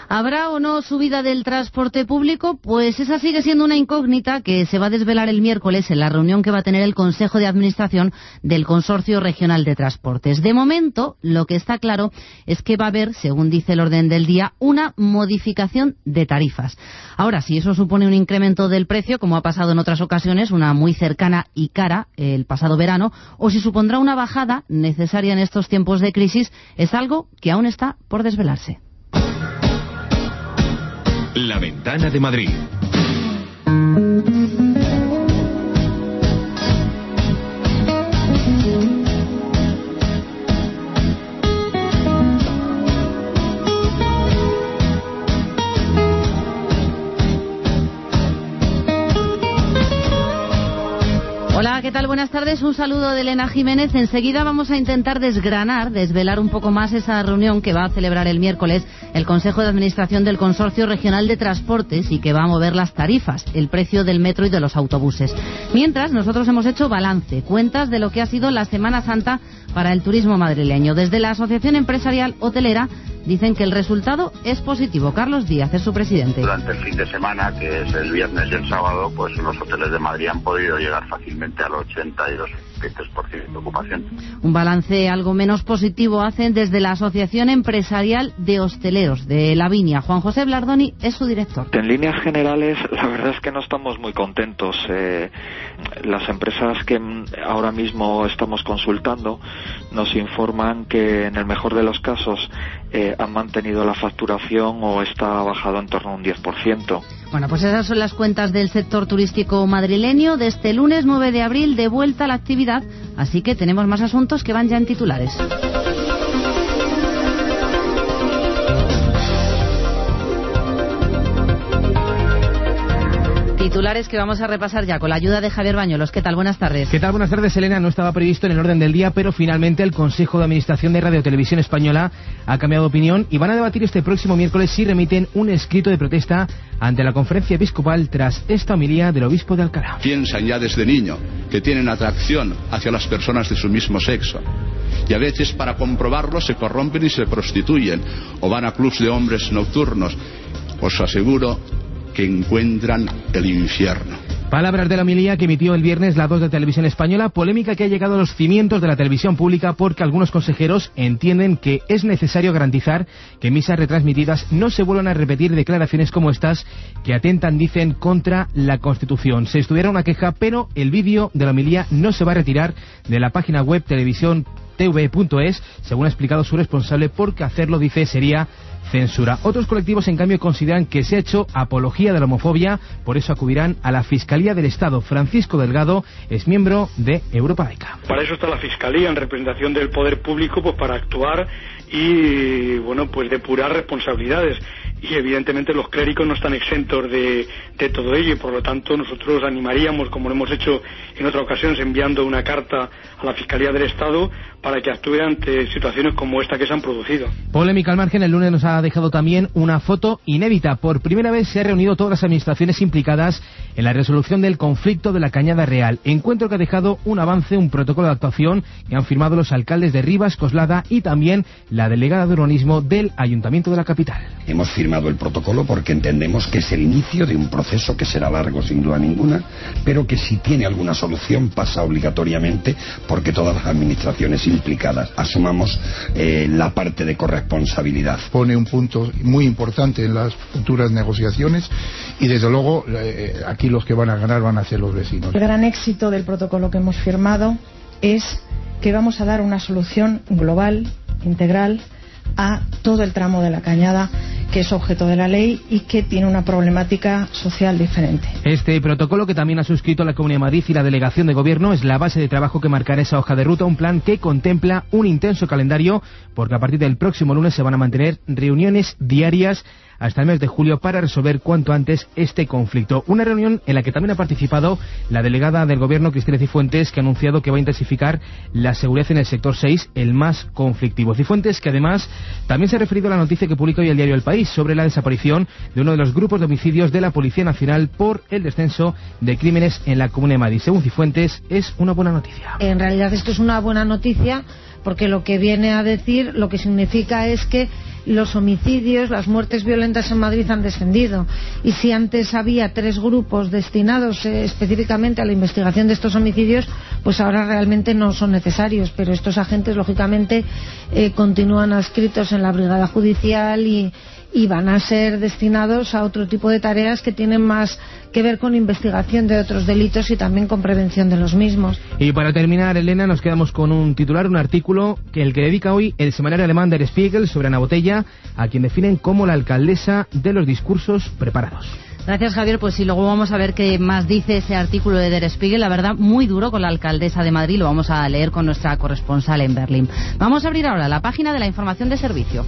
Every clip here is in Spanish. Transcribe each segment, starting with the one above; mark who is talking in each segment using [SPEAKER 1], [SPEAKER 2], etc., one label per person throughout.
[SPEAKER 1] ¿Habrá o no subida del transporte público? Pues esa sigue siendo una incógnita que se va a desvelar el miércoles en la reunión que va a tener el Consejo de Administración del Consorcio Regional de Transportes. De momento, lo que está claro es que va a haber, según dice el orden del día, una modificación de tarifas. Ahora, si eso supone un incremento del precio, como ha pasado en otras ocasiones, una muy cercana y cara el pasado verano, o si supondrá una bajada necesaria en estos tiempos de crisis, es algo que aún está por desvelarse.
[SPEAKER 2] La Ventana de Madrid.
[SPEAKER 1] Hola, ¿qué tal? Buenas tardes. Un saludo de Elena Jiménez. Enseguida vamos a intentar desvelar un poco más esa reunión que va a celebrar el miércoles el Consejo de Administración del Consorcio Regional de Transportes y que va a mover las tarifas, el precio del metro y de los autobuses. Mientras, nosotros hemos hecho balance, cuentas de lo que ha sido la Semana Santa para el turismo madrileño. Desde la Asociación Empresarial Hotelera dicen que el resultado es positivo. Carlos Díaz es su presidente.
[SPEAKER 3] Durante el fin de semana, que es el viernes y el sábado, pues los hoteles de Madrid han podido llegar fácilmente al 82% de ocupación.
[SPEAKER 1] Un balance algo menos positivo hacen desde la Asociación Empresarial de Hosteleros de Lavinia. Juan José Blardoni es su director.
[SPEAKER 4] En líneas generales, la verdad es que no estamos muy contentos. Las empresas que ahora mismo estamos consultando nos informan que en el mejor de los casos han mantenido la facturación o está bajado en torno a un 10%.
[SPEAKER 1] Bueno, pues esas son las cuentas del sector turístico madrileño de este lunes 9 de abril, de vuelta a la actividad, así que tenemos más asuntos que van ya en titulares. Titulares que vamos a repasar ya con la ayuda de Javier Bañuelos. ¿Qué tal? Buenas tardes.
[SPEAKER 5] ¿Qué tal? Buenas tardes, Elena. No estaba previsto en el orden del día, pero finalmente el Consejo de Administración de Radio Televisión Española ha cambiado de opinión y van a debatir este próximo miércoles si remiten un escrito de protesta ante la Conferencia Episcopal tras esta homilía del obispo de Alcalá.
[SPEAKER 6] Piensan ya desde niño que tienen atracción hacia las personas de su mismo sexo. Y a veces, para comprobarlo, se corrompen y se prostituyen o van a clubs de hombres nocturnos. Os aseguro que encuentran el infierno.
[SPEAKER 5] Palabras de la homilía que emitió el viernes la 2 de Televisión Española, polémica que ha llegado a los cimientos de la televisión pública porque algunos consejeros entienden que es necesario garantizar que misas retransmitidas no se vuelvan a repetir declaraciones como estas que atentan, dicen, contra la Constitución. Se estudiará una queja, pero el vídeo de la homilía no se va a retirar de la página web televisión.tv.es, según ha explicado su responsable, porque hacerlo, dice, sería censura. Otros colectivos, en cambio, consideran que se ha hecho apología de la homofobia, por eso acudirán a la Fiscalía del Estado. Francisco Delgado es miembro de Europa Laica.
[SPEAKER 7] Para eso está la Fiscalía, en representación del poder público, pues para actuar y, bueno, pues depurar responsabilidades. Y evidentemente los clérigos no están exentos de todo ello, y por lo tanto nosotros animaríamos, como lo hemos hecho en otras ocasiones, enviando una carta a la Fiscalía del Estado para que actúe ante situaciones como esta que se han producido.
[SPEAKER 5] Polémica al margen, el lunes nos ha dejado también una foto inédita. Por primera vez se han reunido todas las administraciones implicadas en la resolución del conflicto de la Cañada Real. Encuentro que ha dejado un avance, un protocolo de actuación que han firmado los alcaldes de Rivas, Coslada y también la delegada de urbanismo del Ayuntamiento de la capital.
[SPEAKER 8] Hemos firmado el protocolo porque entendemos que es el inicio de un proceso que será largo sin duda ninguna, pero que si tiene alguna solución pasa obligatoriamente porque todas las administraciones implicadas asumamos la parte de corresponsabilidad.
[SPEAKER 9] Pone un punto muy importante en las futuras negociaciones y desde luego aquí los que van a ganar van a ser los vecinos.
[SPEAKER 10] El gran éxito del protocolo que hemos firmado es que vamos a dar una solución global, integral, a todo el tramo de la Cañada que es objeto de la ley y que tiene una problemática social diferente.
[SPEAKER 5] Este protocolo, que también ha suscrito la Comunidad de Madrid y la Delegación de Gobierno, es la base de trabajo que marcará esa hoja de ruta, un plan que contempla un intenso calendario, porque a partir del próximo lunes se van a mantener reuniones diarias hasta el mes de julio para resolver cuanto antes este conflicto. Una reunión en la que también ha participado la delegada del Gobierno, Cristina Cifuentes, que ha anunciado que va a intensificar la seguridad en el sector 6, el más conflictivo. Cifuentes, que además también se ha referido a la noticia que publica hoy el diario El País sobre la desaparición de uno de los grupos de homicidios de la Policía Nacional por el descenso de crímenes en la Comunidad de Madrid. Según Cifuentes, es una buena noticia.
[SPEAKER 11] En realidad esto es una buena noticia porque lo que viene a decir, lo que significa es que los homicidios, las muertes violentas en Madrid han descendido, y si antes había 3 grupos destinados específicamente a la investigación de estos homicidios, pues ahora realmente no son necesarios, pero estos agentes lógicamente continúan adscritos en la brigada judicial y van a ser destinados a otro tipo de tareas que tienen más que ver con investigación de otros delitos y también con prevención de los mismos.
[SPEAKER 5] Y para terminar, Elena, nos quedamos con un titular, un artículo que dedica hoy el semanario alemán Der Spiegel sobre Ana Botella, a quien definen como la alcaldesa de los discursos preparados.
[SPEAKER 1] Gracias, Javier. Pues sí, luego vamos a ver qué más dice ese artículo de Der Spiegel. La verdad, muy duro con la alcaldesa de Madrid. Lo vamos a leer con nuestra corresponsal en Berlín. Vamos a abrir ahora la página de la información de servicio.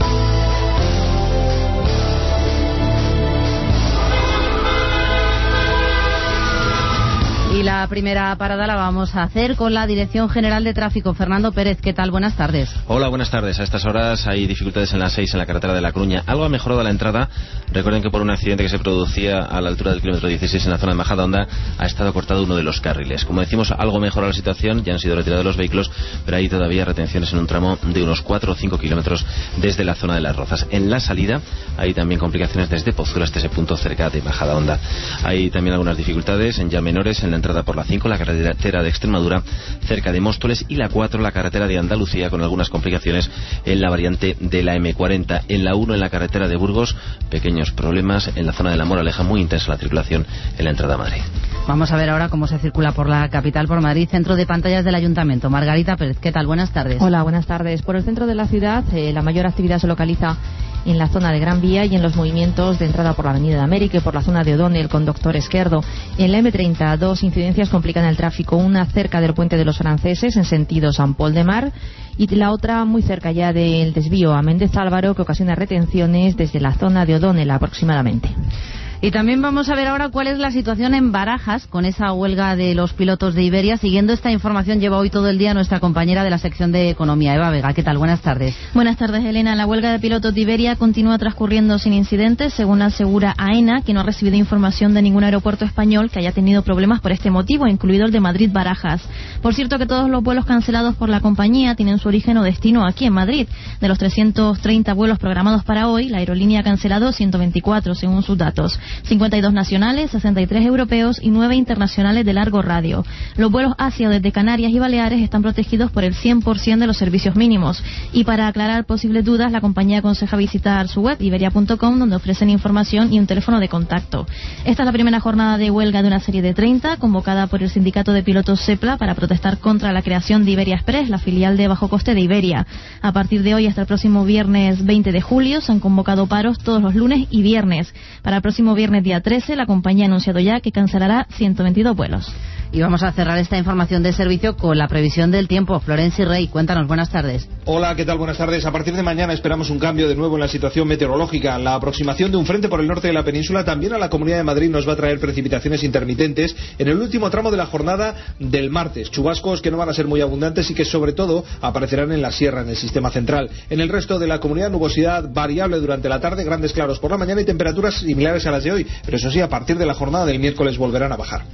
[SPEAKER 1] Y la primera parada la vamos a hacer con la Dirección General de Tráfico. Fernando Pérez, ¿qué tal? Buenas tardes.
[SPEAKER 12] Hola, buenas tardes. A estas horas hay dificultades en la 6 en la carretera de La Coruña. Algo ha mejorado la entrada. Recuerden que por un accidente que se producía a la altura del kilómetro 16 en la zona de Majadahonda ha estado cortado uno de los carriles. Como decimos, algo mejoró la situación. Ya han sido retirados los vehículos, pero hay todavía retenciones en un tramo de unos 4 o 5 kilómetros desde la zona de Las Rozas. En la salida hay también complicaciones desde Pozuelo hasta ese punto cerca de Majadahonda. Hay también algunas dificultades ya menores en la entrada por la 5, la carretera de Extremadura, cerca de Móstoles, y la 4, la carretera de Andalucía, con algunas complicaciones en la variante de la M40. En la 1, en la carretera de Burgos, pequeños problemas en la zona de La Moraleja, muy intensa la circulación en la entrada a Madrid.
[SPEAKER 1] Vamos a ver ahora cómo se circula por la capital, por Madrid. Centro de pantallas del Ayuntamiento. Margarita Pérez, ¿qué tal? Buenas tardes.
[SPEAKER 13] Hola, buenas tardes. Por el centro de la ciudad, la mayor actividad se localiza en la zona de Gran Vía y en los movimientos de entrada por la Avenida de América y por la zona de O'Donnell con Doctor Esquerdo. En la M30, 2 incidencias complican el tráfico, una cerca del puente de los Franceses en sentido San Pol de Mar y la otra muy cerca ya del desvío a Méndez Álvaro, que ocasiona retenciones desde la zona de O'Donnell aproximadamente.
[SPEAKER 1] Y también vamos a ver ahora cuál es la situación en Barajas con esa huelga de los pilotos de Iberia. Siguiendo esta información lleva hoy todo el día nuestra compañera de la sección de Economía, Eva Vega. ¿Qué tal? Buenas tardes.
[SPEAKER 14] Buenas tardes, Elena. La huelga de pilotos de Iberia continúa transcurriendo sin incidentes, según asegura AENA, que no ha recibido información de ningún aeropuerto español que haya tenido problemas por este motivo, incluido el de Madrid-Barajas. Por cierto, que todos los vuelos cancelados por la compañía tienen su origen o destino aquí en Madrid. De los 330 vuelos programados para hoy, la aerolínea ha cancelado 124, según sus datos. 52 nacionales, 63 europeos y 9 internacionales de largo radio. Los vuelos hacia o desde Canarias y Baleares están protegidos por el 100% de los servicios mínimos. Y para aclarar posibles dudas, la compañía aconseja visitar su web, iberia.com, donde ofrecen información y un teléfono de contacto. Esta es la primera jornada de huelga de una serie de 30, convocada por el sindicato de pilotos SEPLA para protestar contra la creación de Iberia Express, la filial de bajo coste de Iberia. A partir de hoy hasta el próximo viernes 20 de julio se han convocado paros todos los lunes y viernes. Para el próximo viernes día 13, la compañía ha anunciado ya que cancelará 122 vuelos.
[SPEAKER 1] Y vamos a cerrar esta información de servicio con la previsión del tiempo. Florencio Rey, cuéntanos, buenas tardes.
[SPEAKER 15] Hola, ¿qué tal? Buenas tardes. A partir de mañana esperamos un cambio de nuevo en la situación meteorológica. La aproximación de un frente por el norte de la península también a la Comunidad de Madrid nos va a traer precipitaciones intermitentes en el último tramo de la jornada del martes. Chubascos que no van a ser muy abundantes y que sobre todo aparecerán en la sierra, en el sistema central. En el resto de la comunidad, nubosidad variable durante la tarde, grandes claros por la mañana y temperaturas similares a las de hoy. Pero eso sí, a partir de la jornada del miércoles volverán a bajar.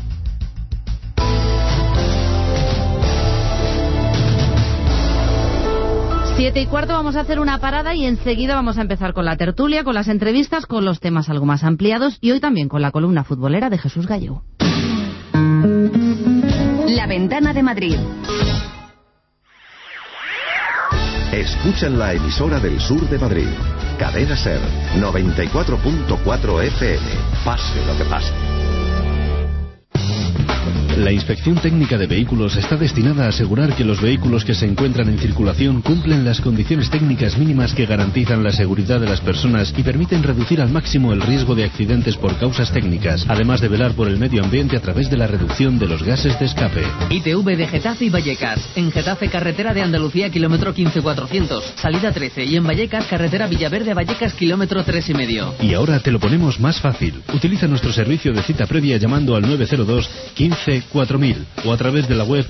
[SPEAKER 1] Siete y cuarto, vamos a hacer una parada y enseguida vamos a empezar con la tertulia, con las entrevistas, con los temas algo más ampliados y hoy también con la columna futbolera de Jesús Gallego.
[SPEAKER 16] La Ventana de Madrid.
[SPEAKER 2] Escuchan la emisora del sur de Madrid. Cadena Ser, 94.4 FM. Pase lo que pase.
[SPEAKER 17] La Inspección Técnica de Vehículos está destinada a asegurar que los vehículos que se encuentran en circulación cumplen las condiciones técnicas mínimas que garantizan la seguridad de las personas y permiten reducir al máximo el riesgo de accidentes por causas técnicas, además de velar por el medio ambiente a través de la reducción de los gases de escape.
[SPEAKER 18] ITV de Getafe y Vallecas. En Getafe, carretera de Andalucía, kilómetro 15400, salida 13. Y en Vallecas, carretera Villaverde a Vallecas, kilómetro 3,5.
[SPEAKER 17] Y ahora te lo ponemos más fácil. Utiliza nuestro servicio de cita previa llamando al 902 15 4000 o a través de la web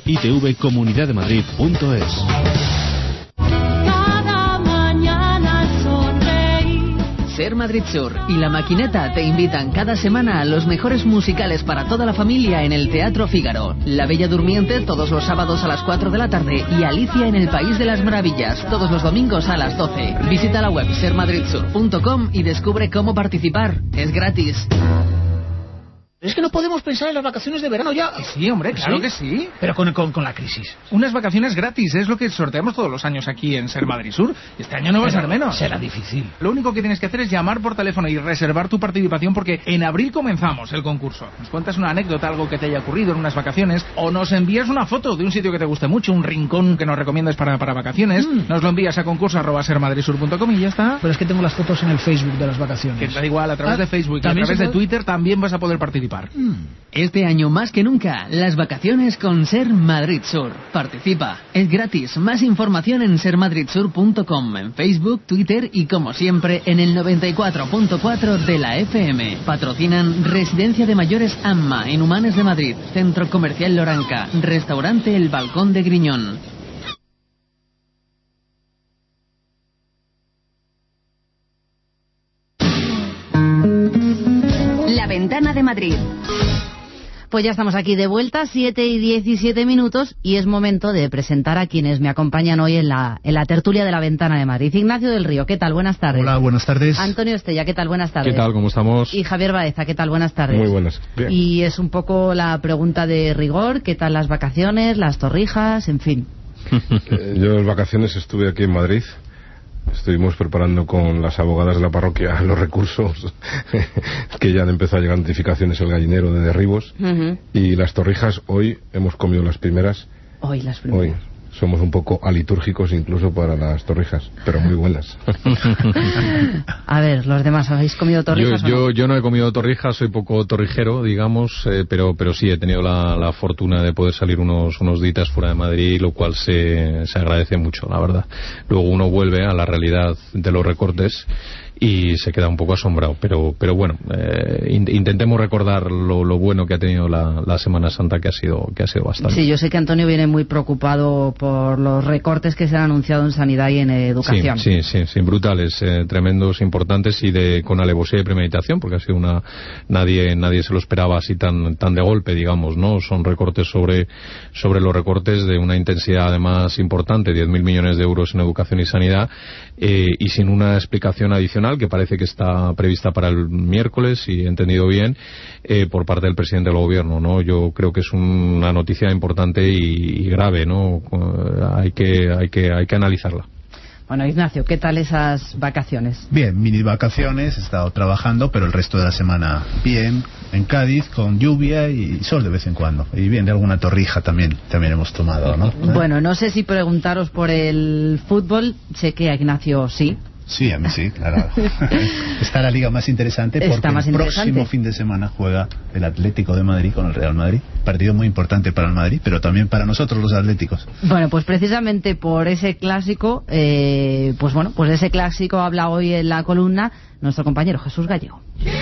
[SPEAKER 17] itvcomunidaddemadrid.es.
[SPEAKER 18] Cada mañana sonreír. Ser Madrid Sur y La Maquineta te invitan cada semana a los mejores musicales para toda la familia en el Teatro Fígaro. La Bella Durmiente todos los sábados a las 4 de la tarde y Alicia en el País de las Maravillas todos los domingos a las 12. Visita la web sermadridsur.com y descubre cómo participar. Es gratis.
[SPEAKER 19] Es que no podemos pensar en las vacaciones de verano ya.
[SPEAKER 20] Sí, hombre, claro que sí.
[SPEAKER 19] Pero con la crisis.
[SPEAKER 20] Unas vacaciones gratis es lo que sorteamos todos los años aquí en Ser Madrid Sur. Este año no va a ser menos.
[SPEAKER 19] Será difícil.
[SPEAKER 20] Lo único que tienes que hacer es llamar por teléfono y reservar tu participación porque en abril comenzamos el concurso. Nos cuentas una anécdota, algo que te haya ocurrido en unas vacaciones, o nos envías una foto de un sitio que te guste mucho, un rincón que nos recomiendas para vacaciones. Nos lo envías a concurso@sermadridsur.com y ya está.
[SPEAKER 19] Pero es que tengo las fotos en el Facebook de las vacaciones.
[SPEAKER 20] Que da igual, a través de Facebook y a través de Twitter también vas a poder participar.
[SPEAKER 18] Este año más que nunca, las vacaciones con Ser Madrid Sur. Participa, es gratis. Más información en sermadridsur.com, en Facebook, Twitter y como siempre en el 94.4 de la FM. Patrocinan Residencia de Mayores AMMA en Humanes de Madrid, Centro Comercial Loranca, Restaurante El Balcón de Griñón.
[SPEAKER 16] La Ventana de Madrid.
[SPEAKER 1] Pues ya estamos aquí de vuelta, 7:17, y es momento de presentar a quienes me acompañan hoy en la tertulia de La Ventana de Madrid. Ignacio del Río, ¿qué tal? Buenas tardes.
[SPEAKER 21] Hola, buenas tardes.
[SPEAKER 1] Antonio Estella, ¿qué tal? Buenas tardes.
[SPEAKER 21] ¿Qué tal? ¿Cómo estamos?
[SPEAKER 1] Y Javier Baeza, ¿qué tal? Buenas tardes.
[SPEAKER 21] Muy buenas. Bien.
[SPEAKER 1] Y es un poco la pregunta de rigor, ¿qué tal las vacaciones, las torrijas, en fin?
[SPEAKER 21] Yo en vacaciones estuve aquí en Madrid. Estuvimos preparando con las abogadas de la parroquia los recursos que ya han empezado a llegar notificaciones el gallinero de derribos. Y las torrijas, hoy hemos comido las primeras.
[SPEAKER 1] Hoy las primeras.
[SPEAKER 21] Hoy. Somos un poco alitúrgicos incluso para las torrijas, pero muy buenas.
[SPEAKER 1] A ver, los demás, ¿habéis comido torrijas o no?
[SPEAKER 21] Yo no he comido torrijas, soy poco torrijero, digamos, pero sí he tenido la fortuna de poder salir unos días fuera de Madrid, lo cual se agradece mucho, la verdad. Luego uno vuelve a la realidad de los recortes y se queda un poco asombrado, pero bueno, intentemos recordar lo bueno que ha tenido la Semana Santa, que ha sido bastante.
[SPEAKER 1] Sí, yo sé que Antonio viene muy preocupado por los recortes que se han anunciado en sanidad y en educación.
[SPEAKER 21] Sí, brutales, tremendos, importantes y con alevosía y premeditación, porque ha sido nadie se lo esperaba así tan de golpe, digamos, ¿no? Son recortes sobre los recortes de una intensidad además importante, 10.000 millones de euros en educación y sanidad, y sin una explicación adicional que parece que está prevista para el miércoles, si he entendido bien, por parte del presidente del gobierno, ¿no? Yo creo que es una noticia importante y grave, ¿no? Hay que analizarla.
[SPEAKER 1] Bueno, Ignacio, ¿qué tal esas vacaciones?
[SPEAKER 21] Bien, mini vacaciones, he estado trabajando, pero el resto de la semana bien, en Cádiz, con lluvia y sol de vez en cuando. Y bien, de alguna torrija también hemos tomado, ¿no?
[SPEAKER 1] Bueno, no sé si preguntaros por el fútbol, sé que a Ignacio sí.
[SPEAKER 21] Sí, a mí sí, claro. Está la liga más interesante porque el próximo fin de semana juega el Atlético de Madrid con el Real Madrid. Partido muy importante para el Madrid, pero también para nosotros los atléticos.
[SPEAKER 1] Bueno, pues precisamente por ese clásico, pues de ese clásico habla hoy en la columna nuestro compañero Jesús Gallego.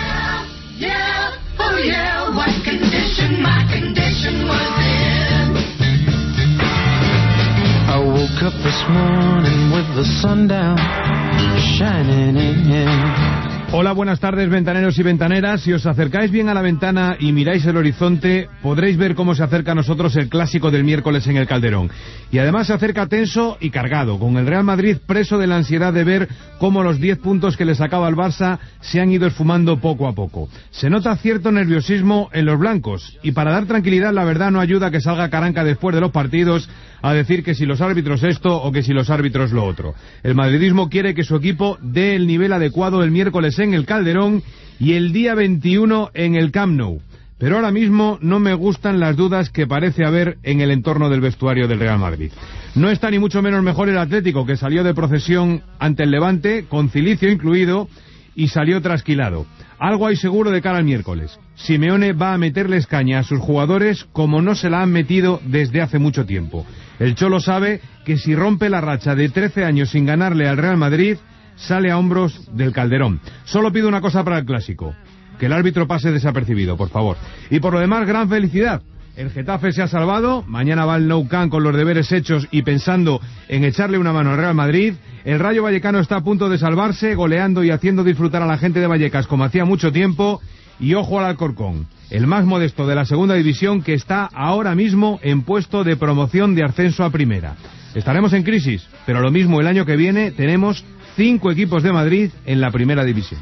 [SPEAKER 22] I woke up this morning with the sun down, shining in.
[SPEAKER 23] Hola, buenas tardes, ventaneros y ventaneras. Si os acercáis bien a la ventana y miráis el horizonte, podréis ver cómo se acerca a nosotros el clásico del miércoles en el Calderón. Y además se acerca tenso y cargado, con el Real Madrid preso de la ansiedad de ver cómo los 10 puntos que le sacaba al Barça se han ido esfumando poco a poco. Se nota cierto nerviosismo en los blancos, y para dar tranquilidad, la verdad, no ayuda que salga Caranca después de los partidos a decir que si los árbitros esto o que si los árbitros lo otro. El madridismo quiere que su equipo dé el nivel adecuado el miércoles en el Calderón y el día 21 en el Camp Nou. Pero ahora mismo no me gustan las dudas que parece haber en el entorno del vestuario del Real Madrid. No está ni mucho menos mejor el Atlético, que salió de procesión ante el Levante, con cilicio incluido, y salió trasquilado. Algo hay seguro de cara al miércoles. Simeone va a meterles caña a sus jugadores como no se la han metido desde hace mucho tiempo. El Cholo sabe que si rompe la racha de 13 años sin ganarle al Real Madrid, sale a hombros del Calderón. Solo pido una cosa para el clásico: que el árbitro pase desapercibido, por favor. Y por lo demás, gran felicidad, El Getafe se ha salvado, mañana va al Nou Camp con los deberes hechos y pensando en echarle una mano al Real Madrid. El Rayo Vallecano está a punto de salvarse, goleando y haciendo disfrutar a la gente de Vallecas como hacía mucho tiempo. Y ojo al Alcorcón, el más modesto de la segunda división, que está ahora mismo en puesto de promoción de ascenso a primera. Estaremos en crisis, pero lo mismo el año que viene tenemos 5 equipos de Madrid en la primera división.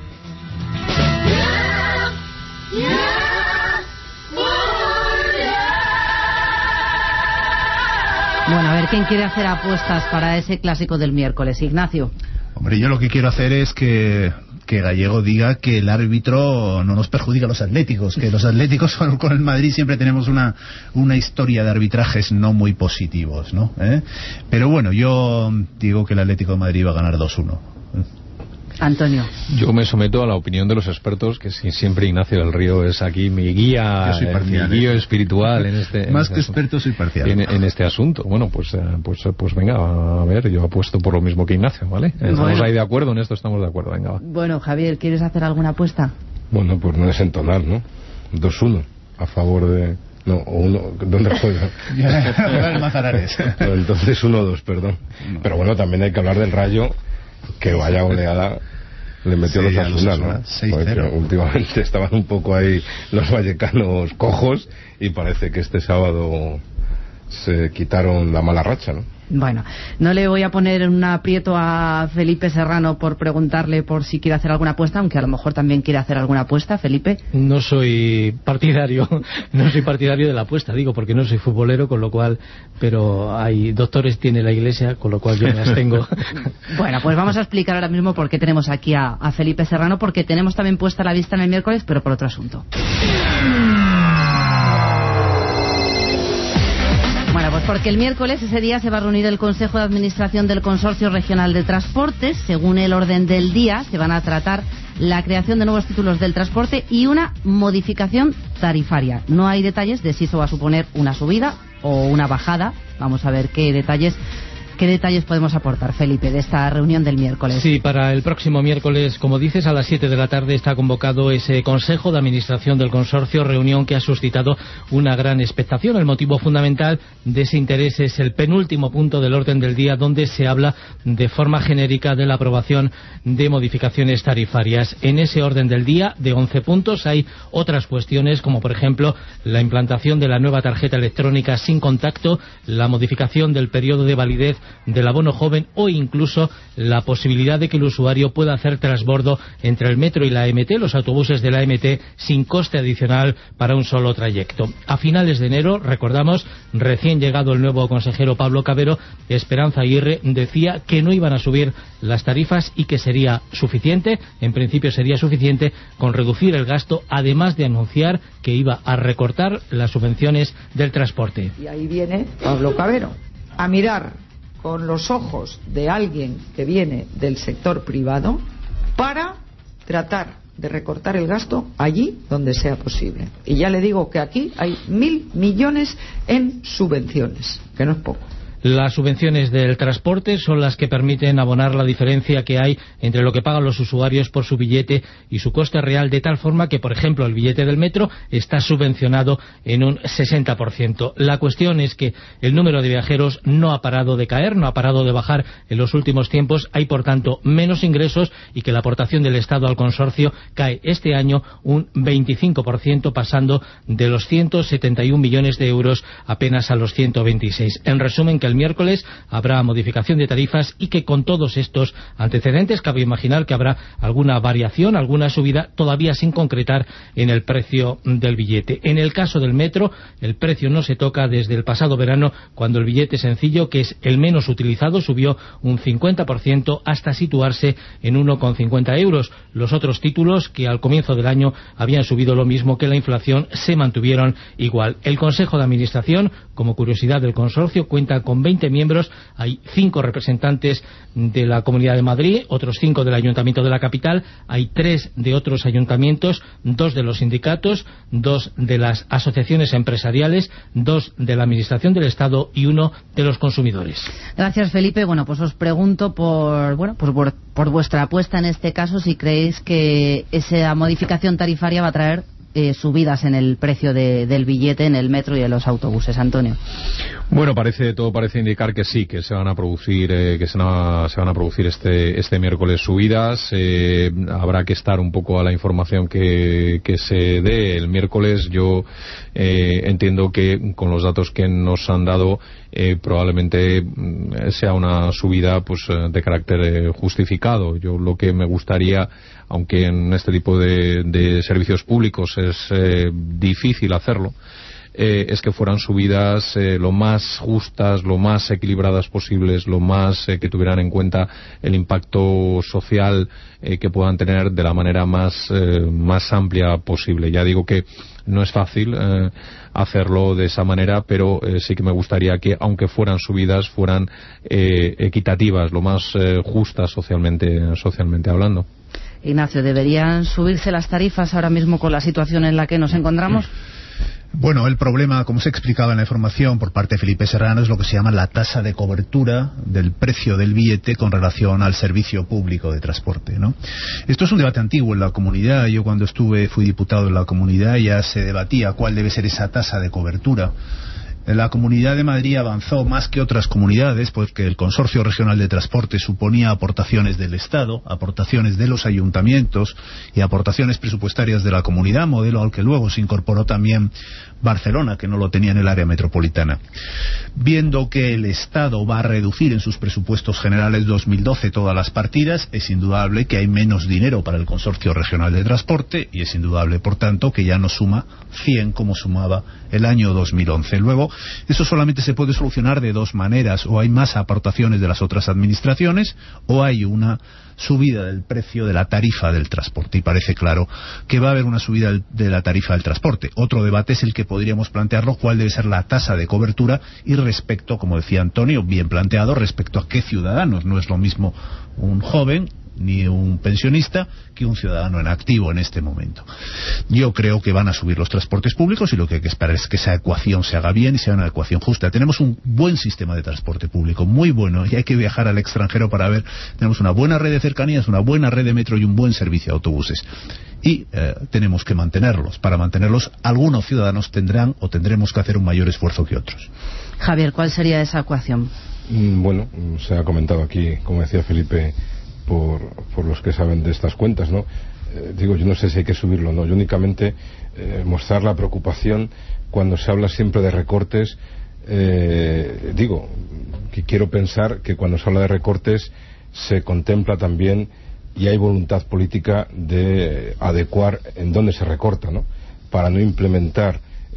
[SPEAKER 1] Bueno, a ver, ¿quién quiere hacer apuestas para ese clásico del miércoles? Ignacio.
[SPEAKER 3] Hombre, yo lo que quiero hacer es que Gallego diga que el árbitro no nos perjudica a los atléticos, que los atléticos con el Madrid siempre tenemos una historia de arbitrajes no muy positivos, ¿no? Pero bueno, yo digo que el Atlético de Madrid va a ganar 2-1.
[SPEAKER 1] Antonio.
[SPEAKER 21] Yo me someto a la opinión de los expertos, que siempre Ignacio del Río es aquí mi guía, mi guía espiritual en este.
[SPEAKER 3] Más que experto, soy parcial.
[SPEAKER 21] En este asunto. Bueno, pues venga, a ver, yo apuesto por lo mismo que Ignacio, ¿vale? Estamos ahí de acuerdo, en esto estamos de acuerdo, venga, va.
[SPEAKER 1] Bueno, Javier, ¿quieres hacer alguna apuesta?
[SPEAKER 4] Bueno, pues no desentonar, ¿no? 2-1 a favor de. No, o 1, ¿dónde juega?
[SPEAKER 3] El Mazarares.
[SPEAKER 4] No, entonces 1-2, perdón. Pero bueno, también hay que hablar del Rayo, que vaya oleada le metió los Osasuna, ¿no? 6-0. Últimamente estaban un poco ahí los vallecanos cojos y parece que este sábado se quitaron la mala racha, ¿no?
[SPEAKER 1] Bueno, no le voy a poner en un aprieto a Felipe Serrano por preguntarle por si quiere hacer alguna apuesta, aunque a lo mejor también quiere hacer alguna apuesta. Felipe.
[SPEAKER 6] No soy partidario de la apuesta, digo, porque no soy futbolero, con lo cual, pero hay doctores tiene la Iglesia, con lo cual yo me abstengo.
[SPEAKER 1] Bueno, pues vamos a explicar ahora mismo por qué tenemos aquí a Felipe Serrano, porque tenemos también puesta la vista en el miércoles, pero por otro asunto. Bueno, pues porque el miércoles, ese día, se va a reunir el Consejo de Administración del Consorcio Regional de Transportes. Según el orden del día, se van a tratar la creación de nuevos títulos del transporte y una modificación tarifaria. No hay detalles de si eso va a suponer una subida o una bajada. Vamos a ver qué detalles podemos aportar, Felipe, de esta reunión del miércoles.
[SPEAKER 6] Sí, para el próximo miércoles, como dices, a las 7 de la tarde está convocado ese Consejo de Administración del Consorcio, reunión que ha suscitado una gran expectación. El motivo fundamental de ese interés es el penúltimo punto del orden del día, donde se habla de forma genérica de la aprobación de modificaciones tarifarias. En ese orden del día, de 11 puntos, hay otras cuestiones, como por ejemplo la implantación de la nueva tarjeta electrónica sin contacto, la modificación del periodo de validez del abono joven o incluso la posibilidad de que el usuario pueda hacer transbordo entre el metro y la AMT, los autobuses de la AMT, sin coste adicional para un solo trayecto. A finales de enero, recordamos, recién llegado el nuevo consejero Pablo Cabero, Esperanza Aguirre decía que no iban a subir las tarifas y que sería suficiente, en principio sería suficiente con reducir el gasto, además de anunciar que iba a recortar las subvenciones del transporte.
[SPEAKER 24] Y ahí viene Pablo Cabero a mirar con los ojos de alguien que viene del sector privado para tratar de recortar el gasto allí donde sea posible. Y ya le digo que aquí hay 1.000 millones en subvenciones, que no es poco.
[SPEAKER 6] Las subvenciones del transporte son las que permiten abonar la diferencia que hay entre lo que pagan los usuarios por su billete y su coste real, de tal forma que, por ejemplo, el billete del metro está subvencionado en un 60%. La cuestión es que el número de viajeros no ha parado de caer, no ha parado de bajar en los últimos tiempos. Hay, por tanto, menos ingresos y que la aportación del Estado al consorcio cae este año un 25%, pasando de los 171 millones de euros apenas a los 126. En resumen, que el miércoles habrá modificación de tarifas y que con todos estos antecedentes cabe imaginar que habrá alguna variación, alguna subida, todavía sin concretar en el precio del billete. En el caso del metro, el precio no se toca desde el pasado verano, cuando el billete sencillo, que es el menos utilizado, subió un 50% hasta situarse en 1,50 euros. Los otros títulos, que al comienzo del año habían subido lo mismo que la inflación, se mantuvieron igual. El Consejo de Administración, como curiosidad del consorcio, cuenta con 20 miembros, hay 5 representantes de la Comunidad de Madrid, otros 5 del Ayuntamiento de la capital, hay 3 de otros ayuntamientos, 2 de los sindicatos, 2 de las asociaciones empresariales, 2 de la Administración del Estado y 1 de los consumidores.
[SPEAKER 1] Gracias, Felipe. Bueno, pues os pregunto por vuestra apuesta en este caso, si creéis que esa modificación tarifaria va a traer subidas en el precio del billete en el metro y en los autobuses. Antonio.
[SPEAKER 21] Bueno, todo parece indicar que sí, que se van a producir este miércoles subidas. Habrá que estar un poco a la información que se dé el miércoles. Yo entiendo que con los datos que nos han dado probablemente sea una subida pues de carácter justificado. Yo lo que me gustaría, aunque en este tipo de servicios públicos es difícil hacerlo, es que fueran subidas lo más justas, lo más equilibradas posibles, lo más que tuvieran en cuenta el impacto social que puedan tener de la manera más amplia posible. Ya digo que no es fácil hacerlo de esa manera, pero sí que me gustaría que, aunque fueran subidas, fueran equitativas, lo más justas socialmente hablando.
[SPEAKER 1] Ignacio, ¿deberían subirse las tarifas ahora mismo con la situación en la que nos encontramos?
[SPEAKER 3] Bueno, el problema, como se explicaba en la información por parte de Felipe Serrano, es lo que se llama la tasa de cobertura del precio del billete con relación al servicio público de transporte, ¿no? Esto es un debate antiguo en la comunidad. Yo cuando fui diputado en la comunidad ya se debatía cuál debe ser esa tasa de cobertura. La Comunidad de Madrid avanzó más que otras comunidades porque el Consorcio Regional de Transporte suponía aportaciones del Estado, aportaciones de los ayuntamientos y aportaciones presupuestarias de la comunidad, modelo al que luego se incorporó también Barcelona, que no lo tenía en el área metropolitana. Viendo que el Estado va a reducir en sus presupuestos generales 2012 todas las partidas, es indudable que hay menos dinero para el Consorcio Regional de Transporte y es indudable, por tanto, que ya no suma 100 como sumaba el año 2011. Luego, eso solamente se puede solucionar de dos maneras: o hay más aportaciones de las otras administraciones o hay una subida del precio de la tarifa del transporte, y parece claro que va a haber una subida de la tarifa del transporte. Otro debate es el que podríamos plantearlo, cuál debe ser la tasa de cobertura y respecto, como decía Antonio, bien planteado, respecto a qué ciudadanos. No es lo mismo un joven ni un pensionista que un ciudadano en activo en este momento. Yo creo que van a subir los transportes públicos y lo que hay que esperar es que esa ecuación se haga bien y sea una ecuación justa. Tenemos un buen sistema de transporte público, muy bueno, y hay que viajar al extranjero para ver. Tenemos una buena red de cercanías, una buena red de metro y un buen servicio de autobuses. Y tenemos que mantenerlos. Para mantenerlos, algunos ciudadanos tendrán o tendremos que hacer un mayor esfuerzo que otros.
[SPEAKER 1] Javier, ¿cuál sería esa ecuación?
[SPEAKER 4] Bueno, se ha comentado aquí, como decía Felipe, por los que saben de estas cuentas, ¿no? Digo, yo no sé si hay que subirlo o no. Yo únicamente mostrar la preocupación cuando se habla siempre de recortes. Digo, que quiero pensar que cuando se habla de recortes se contempla también y hay voluntad política de adecuar en dónde se recorta, ¿no? Para no implementar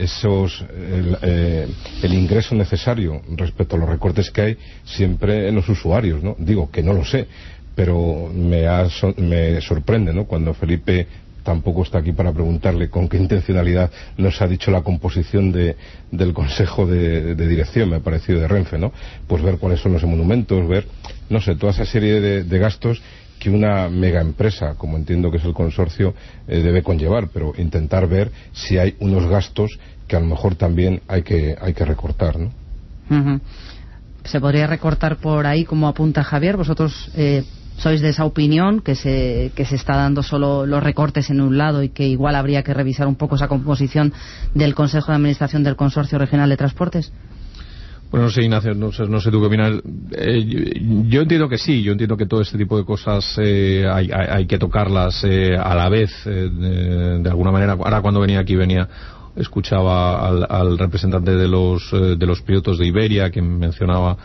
[SPEAKER 4] el ingreso necesario respecto a los recortes que hay siempre en los usuarios, ¿no? Digo que no lo sé, pero me sorprende, ¿no? Cuando Felipe tampoco está aquí para preguntarle con qué intencionalidad nos ha dicho la composición del Consejo de Dirección, me ha parecido, de Renfe, ¿no? Pues ver cuáles son los monumentos, ver, no sé, toda esa serie de gastos que una mega empresa, como entiendo que es el consorcio, debe conllevar, pero intentar ver si hay unos gastos que a lo mejor también hay que recortar, ¿no?
[SPEAKER 1] Uh-huh. Se podría recortar por ahí, como apunta Javier. Vosotros sois de esa opinión, que se está dando solo los recortes en un lado y que igual habría que revisar un poco esa composición del Consejo de Administración del Consorcio Regional de Transportes.
[SPEAKER 21] Bueno, no sé, Ignacio, no sé tú qué opinas. Yo entiendo que sí, yo entiendo que todo este tipo de cosas hay que tocarlas a la vez, de alguna manera. Ahora cuando venía aquí escuchaba al representante de los pilotos de Iberia, que mencionaba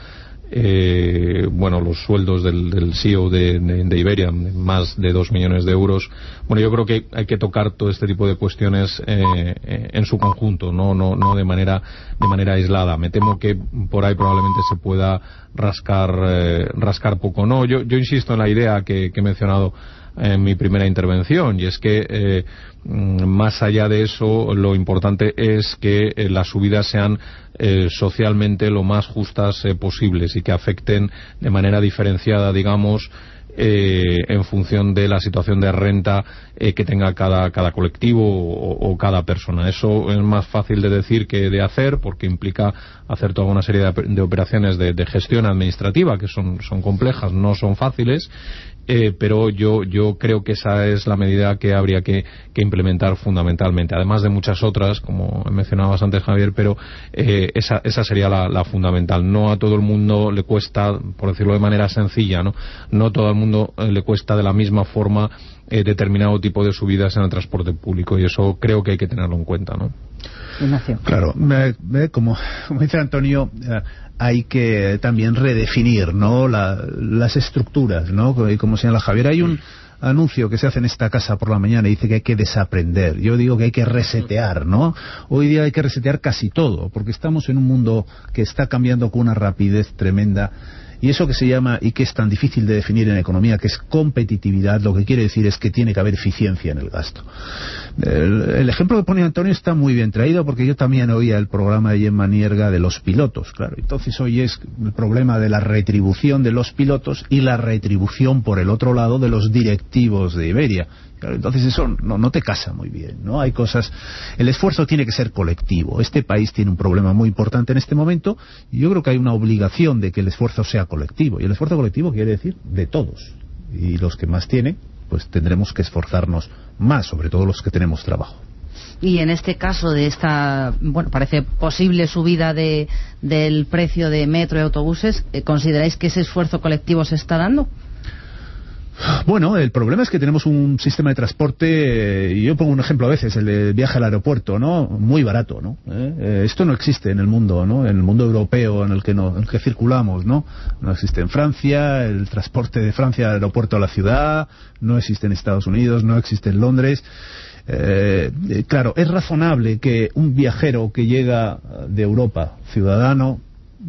[SPEAKER 21] los sueldos del CEO de Iberia, más de 2 millones de euros. Bueno, yo creo que hay que tocar todo este tipo de cuestiones en su conjunto, no de manera aislada. Me temo que por ahí probablemente se pueda rascar poco. No, yo insisto en la idea que he mencionado en mi primera intervención, y es que más allá de eso, lo importante es que las subidas sean socialmente lo más justas posibles y que afecten de manera diferenciada, digamos, en función de la situación de renta que tenga cada colectivo o cada persona. Eso es más fácil de decir que de hacer, porque implica hacer toda una serie de operaciones de gestión administrativa que son complejas, no son fáciles, pero yo creo que esa es la medida que habría que implementar fundamentalmente, además de muchas otras, como mencionabas antes, Javier, pero esa sería la fundamental. No a todo el mundo le cuesta, por decirlo de manera sencilla, no a todo el mundo le cuesta de la misma forma determinado tipo de subidas en el transporte público, y eso creo que hay que tenerlo en cuenta, ¿no?
[SPEAKER 1] Ignacio.
[SPEAKER 3] Claro, como dice Antonio, hay que también redefinir, ¿no?, las estructuras, ¿no? Y como señala Javier, hay un anuncio que se hace en esta casa por la mañana y dice que hay que desaprender. Yo digo que hay que resetear, ¿no? Hoy día hay que resetear casi todo, porque estamos en un mundo que está cambiando con una rapidez tremenda. Y eso que se llama, y que es tan difícil de definir en economía, que es competitividad, lo que quiere decir es que tiene que haber eficiencia en el gasto. El ejemplo que pone Antonio está muy bien traído, porque yo también oía el programa de Gemma Nierga de los pilotos, claro. Entonces hoy es el problema de la retribución de los pilotos y la retribución por el otro lado de los directivos de Iberia. Claro, entonces eso no te casa muy bien, ¿no? Hay cosas... El esfuerzo tiene que ser colectivo. Este país tiene un problema muy importante en este momento y yo creo que hay una obligación de que el esfuerzo sea colectivo. Y el esfuerzo colectivo quiere decir de todos. Y los que más tienen, pues tendremos que esforzarnos más, sobre todo los que tenemos trabajo.
[SPEAKER 1] Y en este caso de esta, parece posible subida del precio de metro y autobuses, ¿consideráis que ese esfuerzo colectivo se está dando?
[SPEAKER 3] Bueno, el problema es que tenemos un sistema de transporte, y yo pongo un ejemplo a veces, el de viaje al aeropuerto, ¿no?, muy barato, ¿no? Esto no existe en el mundo, ¿no?, en el mundo europeo en el que circulamos, ¿no? No existe en Francia, el transporte de Francia al aeropuerto a la ciudad, no existe en Estados Unidos, no existe en Londres. Claro, es razonable que un viajero que llega de Europa, ciudadano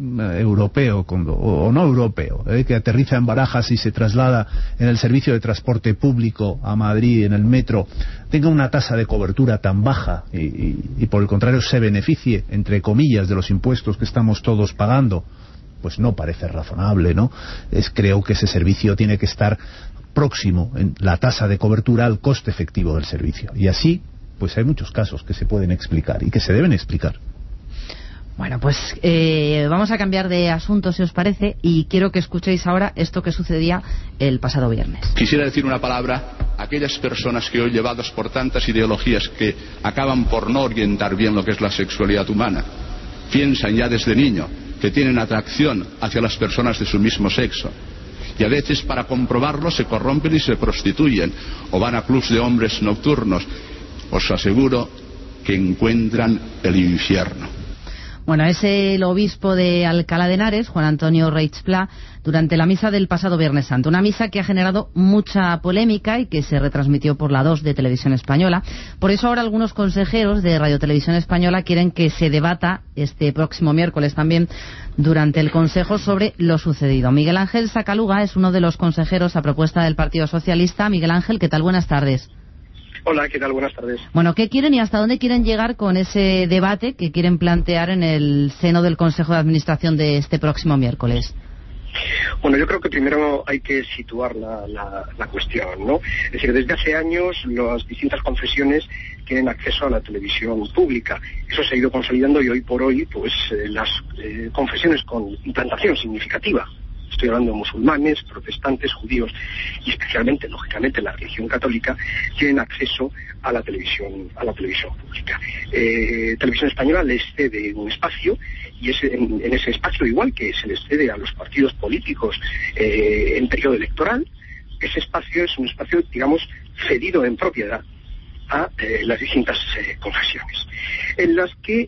[SPEAKER 3] europeo o no europeo, que aterriza en Barajas y se traslada en el servicio de transporte público a Madrid en el metro, tenga una tasa de cobertura tan baja y por el contrario se beneficie, entre comillas, de los impuestos que estamos todos pagando, pues no parece razonable, ¿no? Creo que ese servicio tiene que estar próximo en la tasa de cobertura al coste efectivo del servicio, y así pues hay muchos casos que se pueden explicar y que se deben explicar.
[SPEAKER 1] Bueno, pues vamos a cambiar de asunto, si os parece, y quiero que escuchéis ahora esto que sucedía el pasado viernes.
[SPEAKER 7] Quisiera decir una palabra a aquellas personas que hoy, llevados por tantas ideologías que acaban por no orientar bien lo que es la sexualidad humana, piensan ya desde niño que tienen atracción hacia las personas de su mismo sexo, y a veces para comprobarlo se corrompen y se prostituyen o van a clubs de hombres nocturnos. Os aseguro que encuentran el infierno.
[SPEAKER 1] Bueno, es el obispo de Alcalá de Henares, Juan Antonio Reig Pla, durante la misa del pasado Viernes Santo. Una misa que ha generado mucha polémica y que se retransmitió por la 2 de Televisión Española. Por eso ahora algunos consejeros de Radio Televisión Española quieren que se debata este próximo miércoles también durante el Consejo sobre lo sucedido. Miguel Ángel Sacaluga es uno de los consejeros a propuesta del Partido Socialista. Miguel Ángel, ¿qué tal? Buenas tardes.
[SPEAKER 8] Hola, ¿qué tal? Buenas tardes.
[SPEAKER 1] Bueno, ¿qué quieren y hasta dónde quieren llegar con ese debate que quieren plantear en el seno del Consejo de Administración de este próximo miércoles?
[SPEAKER 8] Bueno, yo creo que primero hay que situar la cuestión, ¿no? Es decir, desde hace años las distintas confesiones tienen acceso a la televisión pública. Eso se ha ido consolidando y hoy por hoy, pues las confesiones con implantación significativa, estoy hablando de musulmanes, protestantes, judíos y especialmente, lógicamente, la religión católica, tienen acceso a la televisión pública. Televisión Española les cede un espacio y en ese espacio, igual que se les cede a los partidos políticos en periodo electoral, ese espacio es un espacio, digamos, cedido en propiedad a las distintas confesiones, en las que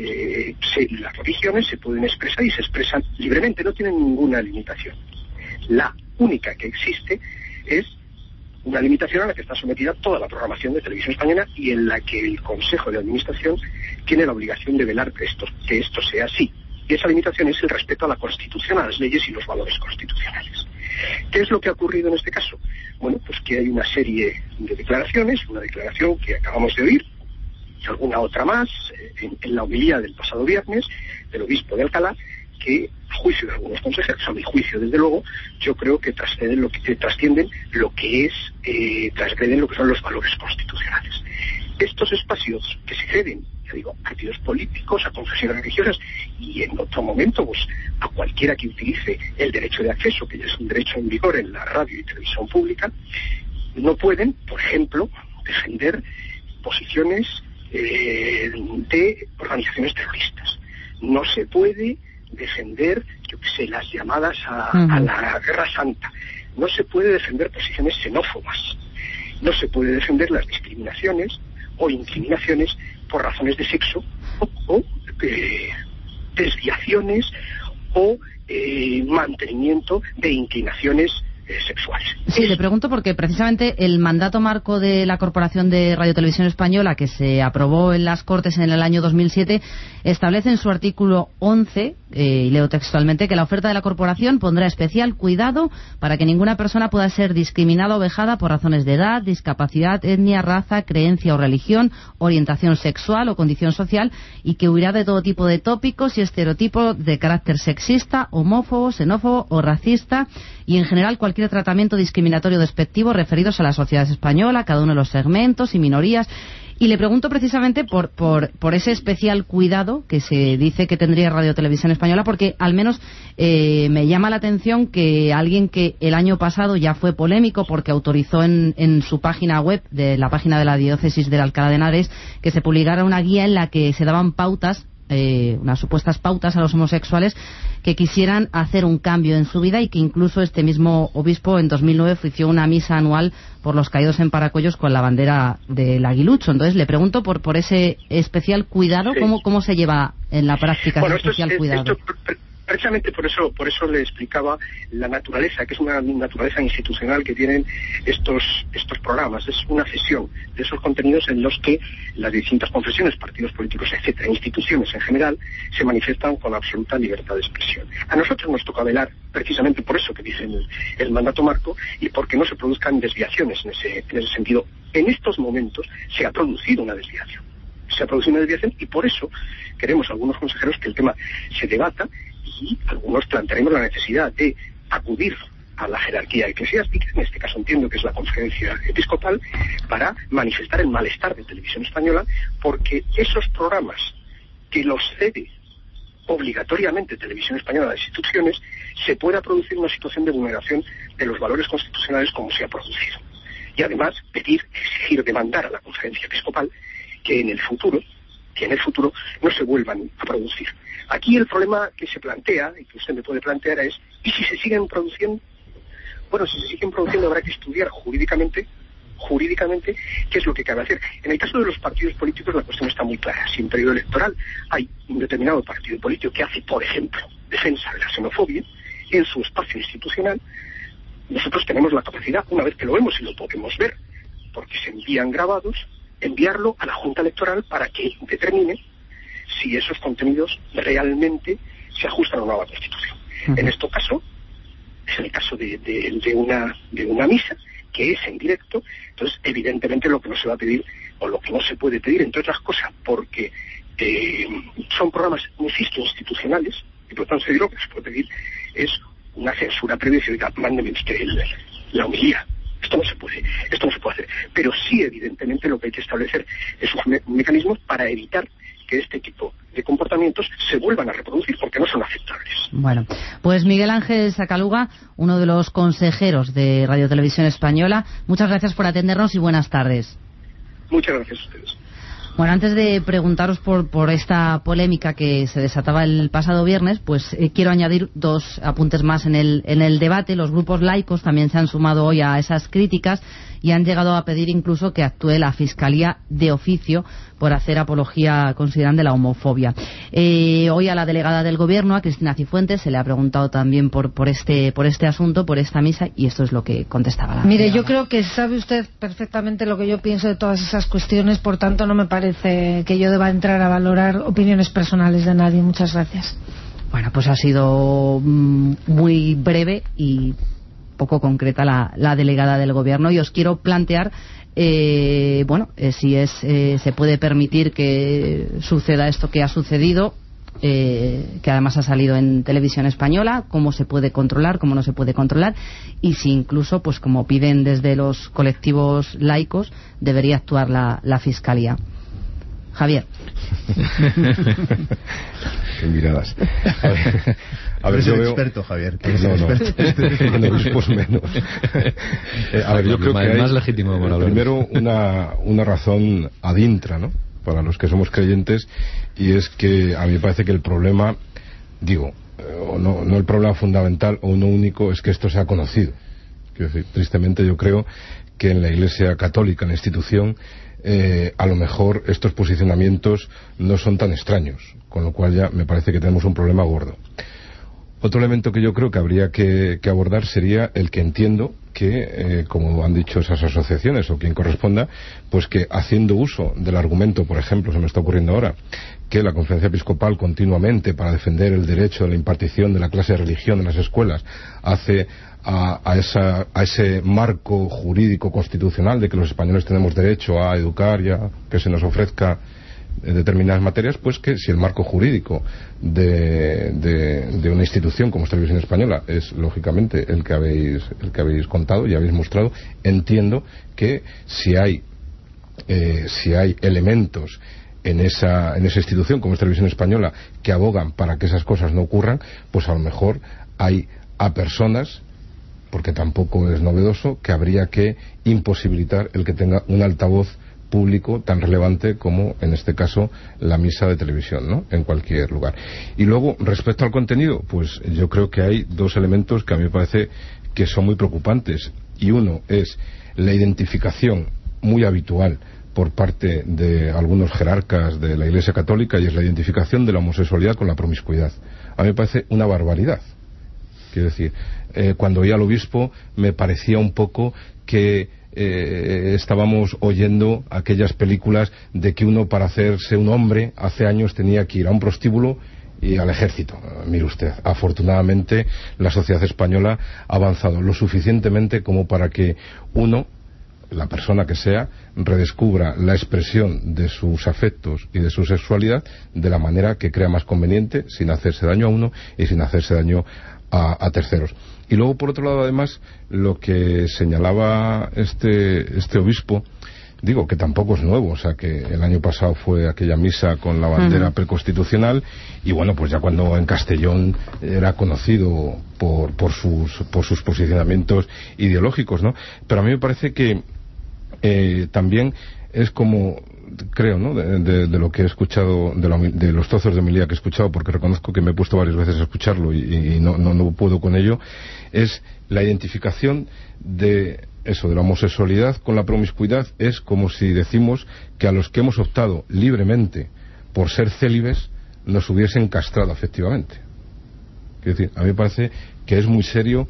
[SPEAKER 8] las religiones se pueden expresar y se expresan libremente, no tienen ninguna limitación. La única que existe es una limitación a la que está sometida toda la programación de Televisión Española y en la que el Consejo de Administración tiene la obligación de velar que esto sea así. Y esa limitación es el respeto a la Constitución, a las leyes y los valores constitucionales. ¿Qué es lo que ha ocurrido en este caso? Bueno, pues que hay una serie de declaraciones, una declaración que acabamos de oír, y alguna otra más, en la homilía del pasado viernes, del obispo de Alcalá, que, a juicio de algunos consejeros, a mi juicio desde luego, yo creo que trascienden lo que son los valores constitucionales. Estos espacios que se ceden ya digo, a partidos políticos, a confesiones religiosas y en otro momento pues a cualquiera que utilice el derecho de acceso, que ya es un derecho en vigor en la radio y televisión pública, no pueden, por ejemplo, defender posiciones de organizaciones terroristas. No se puede defender, yo qué sé, las llamadas a la Guerra Santa. No se puede defender posiciones xenófobas. No se puede defender las discriminaciones o incriminaciones por razones de sexo o desviaciones o mantenimiento de inclinaciones sexuales.
[SPEAKER 1] Sí, le pregunto porque precisamente el mandato marco de la Corporación de Radio Televisión Española, que se aprobó en las Cortes en el año 2007, establece en su artículo 11, y leo textualmente, que la oferta de la Corporación pondrá especial cuidado para que ninguna persona pueda ser discriminada o vejada por razones de edad, discapacidad, etnia, raza, creencia o religión, orientación sexual o condición social, y que huirá de todo tipo de tópicos y estereotipos de carácter sexista, homófobo, xenófobo o racista, y en general cualquier tratamiento discriminatorio o despectivo referidos a la sociedad española, cada uno de los segmentos y minorías. Y le pregunto precisamente por ese especial cuidado que se dice que tendría Radio Televisión Española, porque al menos me llama la atención que alguien que el año pasado ya fue polémico porque autorizó en su página web, de la página de la Diócesis de Alcalá de Henares, que se publicara una guía en la que se daban pautas, unas supuestas pautas a los homosexuales que quisieran hacer un cambio en su vida, y que incluso este mismo obispo en 2009 ofició una misa anual por los caídos en Paracollos con la bandera del aguilucho. Entonces le pregunto por ese especial cuidado, sí. ¿Cómo se lleva en la práctica ese especial cuidado?
[SPEAKER 8] Precisamente por eso le explicaba la naturaleza, que es una naturaleza institucional que tienen estos programas. Es una cesión de esos contenidos en los que las distintas confesiones, partidos políticos, etcétera, instituciones en general, se manifiestan con absoluta libertad de expresión. A nosotros nos toca velar precisamente por eso que dice el mandato marco, y porque no se produzcan desviaciones en ese sentido. En estos momentos se ha producido una desviación. Y por eso queremos algunos consejeros que el tema se debata, y algunos plantearemos la necesidad de acudir a la jerarquía eclesiástica, en este caso entiendo que es la Conferencia Episcopal, para manifestar el malestar de Televisión Española, porque esos programas que los cede obligatoriamente Televisión Española a las instituciones, se pueda producir una situación de vulneración de los valores constitucionales como se ha producido. Y además pedir, exigir, demandar a la Conferencia Episcopal que en el futuro no se vuelvan a producir. Aquí el problema que se plantea, y que usted me puede plantear, es, ¿y si se siguen produciendo? Bueno, si se siguen produciendo habrá que estudiar jurídicamente qué es lo que cabe hacer. En el caso de los partidos políticos la cuestión está muy clara. Si en periodo electoral hay un determinado partido político que hace, por ejemplo, defensa de la xenofobia en su espacio institucional, nosotros tenemos la capacidad, una vez que lo vemos y lo podemos ver, porque se envían grabados, enviarlo a la Junta Electoral para que determine si esos contenidos realmente se ajustan o no a la Constitución. En este caso, es el caso de una misa que es en directo. Entonces evidentemente lo que no se va a pedir, o lo que no se puede pedir, entre otras cosas porque son programas, insisto, institucionales, y por lo tanto lo que se puede pedir es una censura previa y decir, oiga, mándeme usted la homilía. Esto no se puede hacer. Pero sí, evidentemente, lo que hay que establecer es un mecanismo para evitar que este tipo de comportamientos se vuelvan a reproducir, porque no son aceptables.
[SPEAKER 1] Bueno, pues Miguel Ángel Sacaluga, uno de los consejeros de Radio Televisión Española, muchas gracias por atendernos y buenas tardes.
[SPEAKER 8] Muchas gracias a ustedes.
[SPEAKER 1] Bueno, antes de preguntaros por esta polémica que se desataba el pasado viernes, pues quiero añadir dos apuntes más en el debate. Los grupos laicos también se han sumado hoy a esas críticas y han llegado a pedir incluso que actúe la Fiscalía de oficio por hacer apología, consideran, de la homofobia. Hoy a la delegada del Gobierno, a Cristina Cifuentes, se le ha preguntado también por este asunto, por esta misa, y esto es lo que contestaba la
[SPEAKER 5] Mire,
[SPEAKER 1] delegada.
[SPEAKER 5] yo creo que sabe usted perfectamente lo que yo pienso de todas esas cuestiones, por tanto no me parece que yo deba entrar a valorar opiniones personales de nadie. Muchas gracias.
[SPEAKER 1] Bueno, pues ha sido muy breve y poco concreta la delegada del Gobierno, y os quiero plantear si se puede permitir que suceda esto que ha sucedido, que además ha salido en Televisión Española, cómo se puede controlar, cómo no se puede controlar, y si incluso, pues como piden desde los colectivos laicos, debería actuar la Fiscalía. Javier.
[SPEAKER 4] Qué miradas. A ver,
[SPEAKER 3] yo veo... experto, Javier.
[SPEAKER 4] No, obispos menos. A ver, yo creo que hay
[SPEAKER 21] más legítimo
[SPEAKER 4] primero una razón ad intra, ¿no?, para los que somos creyentes, y es que a mí me parece que el problema, no el problema fundamental o no único, es que esto sea conocido. Quiero decir, tristemente yo creo que en la Iglesia Católica, en la institución, a lo mejor estos posicionamientos no son tan extraños, con lo cual ya me parece que tenemos un problema gordo. Otro elemento que yo creo que habría que abordar sería el que entiendo que, como han dicho esas asociaciones o quien corresponda, pues que haciendo uso del argumento, por ejemplo, se me está ocurriendo ahora, que la Conferencia Episcopal continuamente, para defender el derecho de la impartición de la clase de religión en las escuelas, hace a ese marco jurídico constitucional de que los españoles tenemos derecho a educar y a que se nos ofrezca determinadas materias, pues que si el marco jurídico de una institución como es Televisión Española es lógicamente el que habéis contado y habéis mostrado, entiendo que si hay elementos en esa institución como es Televisión Española que abogan para que esas cosas no ocurran, pues a lo mejor hay a personas, porque tampoco es novedoso, que habría que imposibilitar el que tenga un altavoz público tan relevante como en este caso la misa de televisión, ¿no?, en cualquier lugar. Y luego, respecto al contenido, pues yo creo que hay dos elementos que a mí me parece que son muy preocupantes, y uno es la identificación muy habitual por parte de algunos jerarcas de la Iglesia Católica, y es la identificación de la homosexualidad con la promiscuidad. A mí me parece una barbaridad. Quiero decir, cuando oí al obispo me parecía un poco que estábamos oyendo aquellas películas de que uno, para hacerse un hombre hace años, tenía que ir a un prostíbulo y al ejército. Mire usted, afortunadamente la sociedad española ha avanzado lo suficientemente como para que uno, la persona que sea, redescubra la expresión de sus afectos y de su sexualidad de la manera que crea más conveniente, sin hacerse daño a uno y sin hacerse daño a terceros. Y luego, por otro lado, además, lo que señalaba este obispo, digo que tampoco es nuevo, o sea que el año pasado fue aquella misa con la bandera preconstitucional, y bueno, pues ya cuando en Castellón era conocido por sus posicionamientos ideológicos, ¿no? Pero a mí me parece que también es como, creo, ¿no?, de lo que he escuchado, de los trozos de homilía que he escuchado, porque reconozco que me he puesto varias veces a escucharlo y no puedo con ello, es la identificación de eso, de la homosexualidad con la promiscuidad. Es como si decimos que a los que hemos optado libremente por ser célibes nos hubiesen castrado afectivamente. Quiero decir, a mí me parece que es muy serio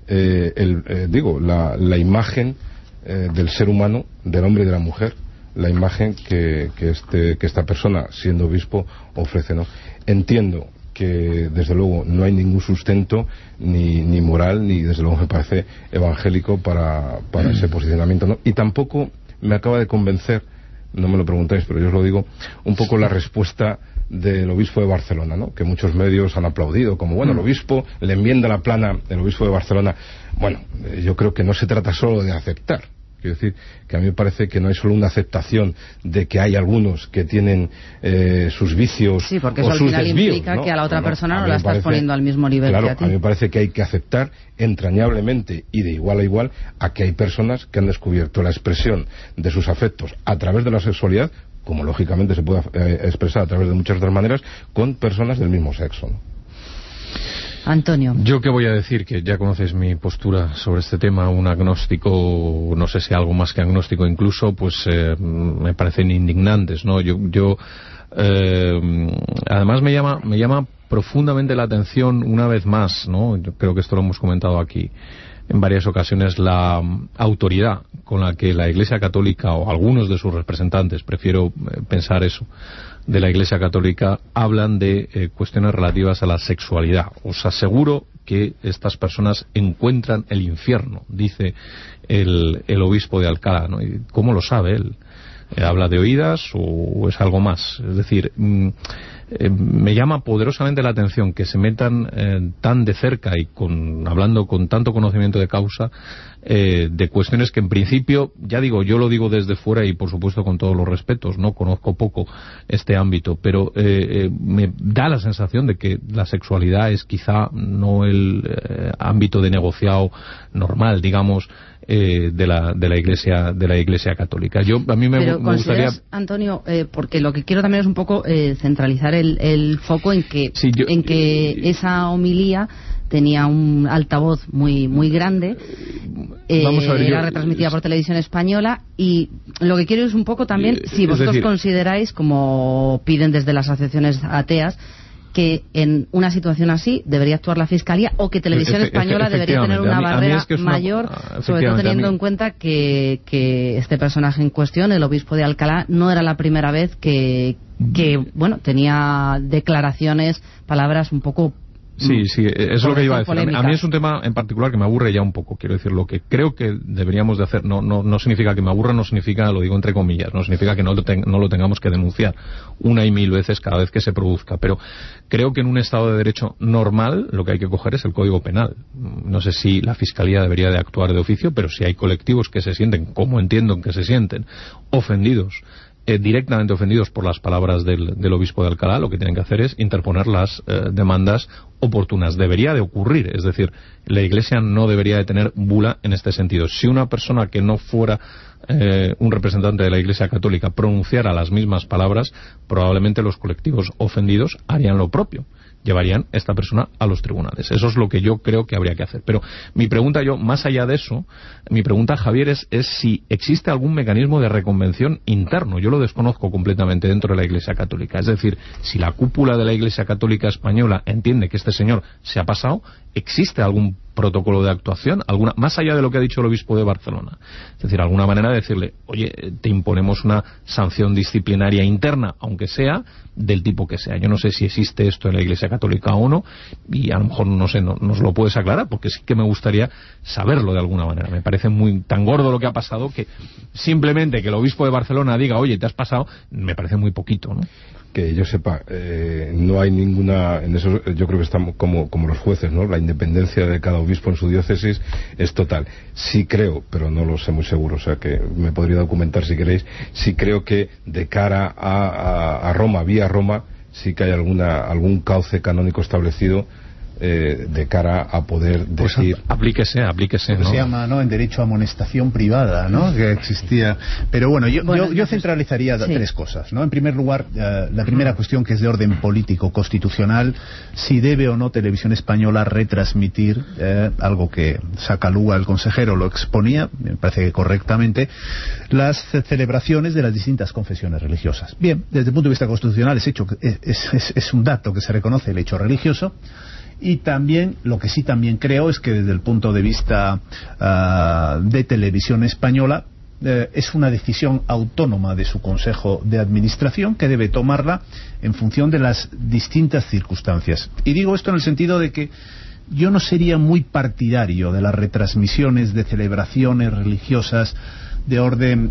[SPEAKER 4] la imagen del ser humano, del hombre y de la mujer, la imagen que esta persona, siendo obispo, ofrece, ¿no? Entiendo que desde luego no hay ningún sustento ni moral, ni desde luego me parece evangélico para ese posicionamiento, ¿no? Y tampoco me acaba de convencer, no me lo preguntáis, pero yo os lo digo, un poco la respuesta del obispo de Barcelona, ¿no?, que muchos medios han aplaudido como, bueno, el obispo le enmienda la plana, el obispo de Barcelona. Bueno, yo creo que no se trata solo de aceptar. Quiero decir que a mí me parece que no hay solo una aceptación de que hay algunos que tienen sus vicios,
[SPEAKER 1] sí, porque
[SPEAKER 4] o
[SPEAKER 1] eso
[SPEAKER 4] sus
[SPEAKER 1] al final
[SPEAKER 4] desvíos,
[SPEAKER 1] implica
[SPEAKER 4] ¿no?
[SPEAKER 1] que a la otra persona no la estás
[SPEAKER 4] parece,
[SPEAKER 1] poniendo al mismo nivel,
[SPEAKER 4] claro,
[SPEAKER 1] que a ti.
[SPEAKER 4] A mí me parece que hay que aceptar entrañablemente y de igual a igual a que hay personas que han descubierto la expresión de sus afectos a través de la sexualidad, como lógicamente se puede expresar a través de muchas otras maneras, con personas del mismo sexo, ¿no?
[SPEAKER 1] Antonio.
[SPEAKER 21] Yo qué voy a decir, que ya conoces mi postura sobre este tema, un agnóstico, no sé si algo más que agnóstico incluso, pues me parecen indignantes, ¿no? Yo además me llama profundamente la atención una vez más, ¿no? Yo creo que esto lo hemos comentado aquí en varias ocasiones, la autoridad con la que la Iglesia Católica o algunos de sus representantes, prefiero pensar eso, de la Iglesia Católica, hablan de cuestiones relativas a la sexualidad. Os aseguro que estas personas encuentran el infierno, dice el obispo de Alcalá, ¿no? ¿Y cómo lo sabe él? ¿Habla de oídas o es algo más? Es decir, me llama poderosamente la atención que se metan tan de cerca y hablando con tanto conocimiento de causa de cuestiones que en principio, ya digo, yo lo digo desde fuera y por supuesto con todos los respetos, no conozco poco este ámbito, pero me da la sensación de que la sexualidad es quizá no el ámbito de negociado normal, digamos, de la Iglesia Católica. A mí me gustaría,
[SPEAKER 1] Antonio, porque lo que quiero también es un poco centralizar el foco en que esa homilía tenía un altavoz muy grande, era retransmitida por Televisión Española, y lo que quiero es un poco también si vosotros consideráis, como piden desde las asociaciones ateas, que en una situación así debería actuar la Fiscalía, o que Televisión Española debería tener una barrera mayor, sobre todo teniendo en cuenta que este personaje en cuestión, el obispo de Alcalá, no era la primera vez que tenía declaraciones, palabras un poco...
[SPEAKER 21] Sí, eso es lo que iba a decir. A mí es un tema en particular que me aburre ya un poco. Quiero decir, lo que creo que deberíamos de hacer, no significa que me aburra, no significa, lo digo entre comillas, no significa que no lo tengamos que denunciar una y mil veces cada vez que se produzca, pero creo que en un Estado de Derecho normal lo que hay que coger es el Código Penal. No sé si la Fiscalía debería de actuar de oficio, pero si hay colectivos que se sienten, como entiendo que se sienten, ofendidos, directamente ofendidos por las palabras del obispo de Alcalá, lo que tienen que hacer es interponer las demandas oportunas. Debería de ocurrir, es decir, la Iglesia no debería de tener bula en este sentido. Si una persona que no fuera un representante de la Iglesia Católica pronunciara las mismas palabras, probablemente los colectivos ofendidos harían lo propio, llevarían esta persona a los tribunales. Eso es lo que yo creo que habría que hacer. Pero mi pregunta, más allá de eso, mi pregunta, Javier, es si existe algún mecanismo de reconvención interno. Yo lo desconozco completamente dentro de la Iglesia Católica. Es decir, si la cúpula de la Iglesia Católica española entiende que este señor se ha pasado, ¿existe algún protocolo de actuación, más allá de lo que ha dicho el obispo de Barcelona? Es decir, alguna manera de decirle, oye, te imponemos una sanción disciplinaria interna, aunque sea del tipo que sea. Yo no sé si existe esto en la Iglesia Católica o no, y a lo mejor, no sé, nos lo puedes aclarar, porque sí que me gustaría saberlo de alguna manera. Me parece tan gordo lo que ha pasado, que simplemente que el obispo de Barcelona diga, oye, te has pasado, me parece muy poquito, ¿no?
[SPEAKER 4] Que yo sepa, no hay ninguna, en eso yo creo que estamos como los jueces, ¿no? La independencia de cada obispo en su diócesis es total. Sí creo, pero no lo sé muy seguro, o sea que me podría documentar si queréis, sí creo que de cara a Roma, vía Roma, sí que hay algún cauce canónico establecido de cara a poder decir...
[SPEAKER 21] Pues aplíquese, ¿no?
[SPEAKER 3] Se llama, ¿no?, en derecho a amonestación privada, ¿no?, que existía. Pero bueno, yo centralizaría tres cosas, ¿no? En primer lugar, la primera cuestión, que es de orden político constitucional, si debe o no Televisión Española retransmitir algo que Sacalúa, el consejero, lo exponía, me parece que correctamente, las celebraciones de las distintas confesiones religiosas. Bien, desde el punto de vista constitucional es un dato que se reconoce el hecho religioso. Y también, lo que sí también creo es que desde el punto de vista de Televisión Española, es una decisión autónoma de su Consejo de Administración, que debe tomarla en función de las distintas circunstancias. Y digo esto en el sentido de que yo no sería muy partidario de las retransmisiones de celebraciones religiosas de orden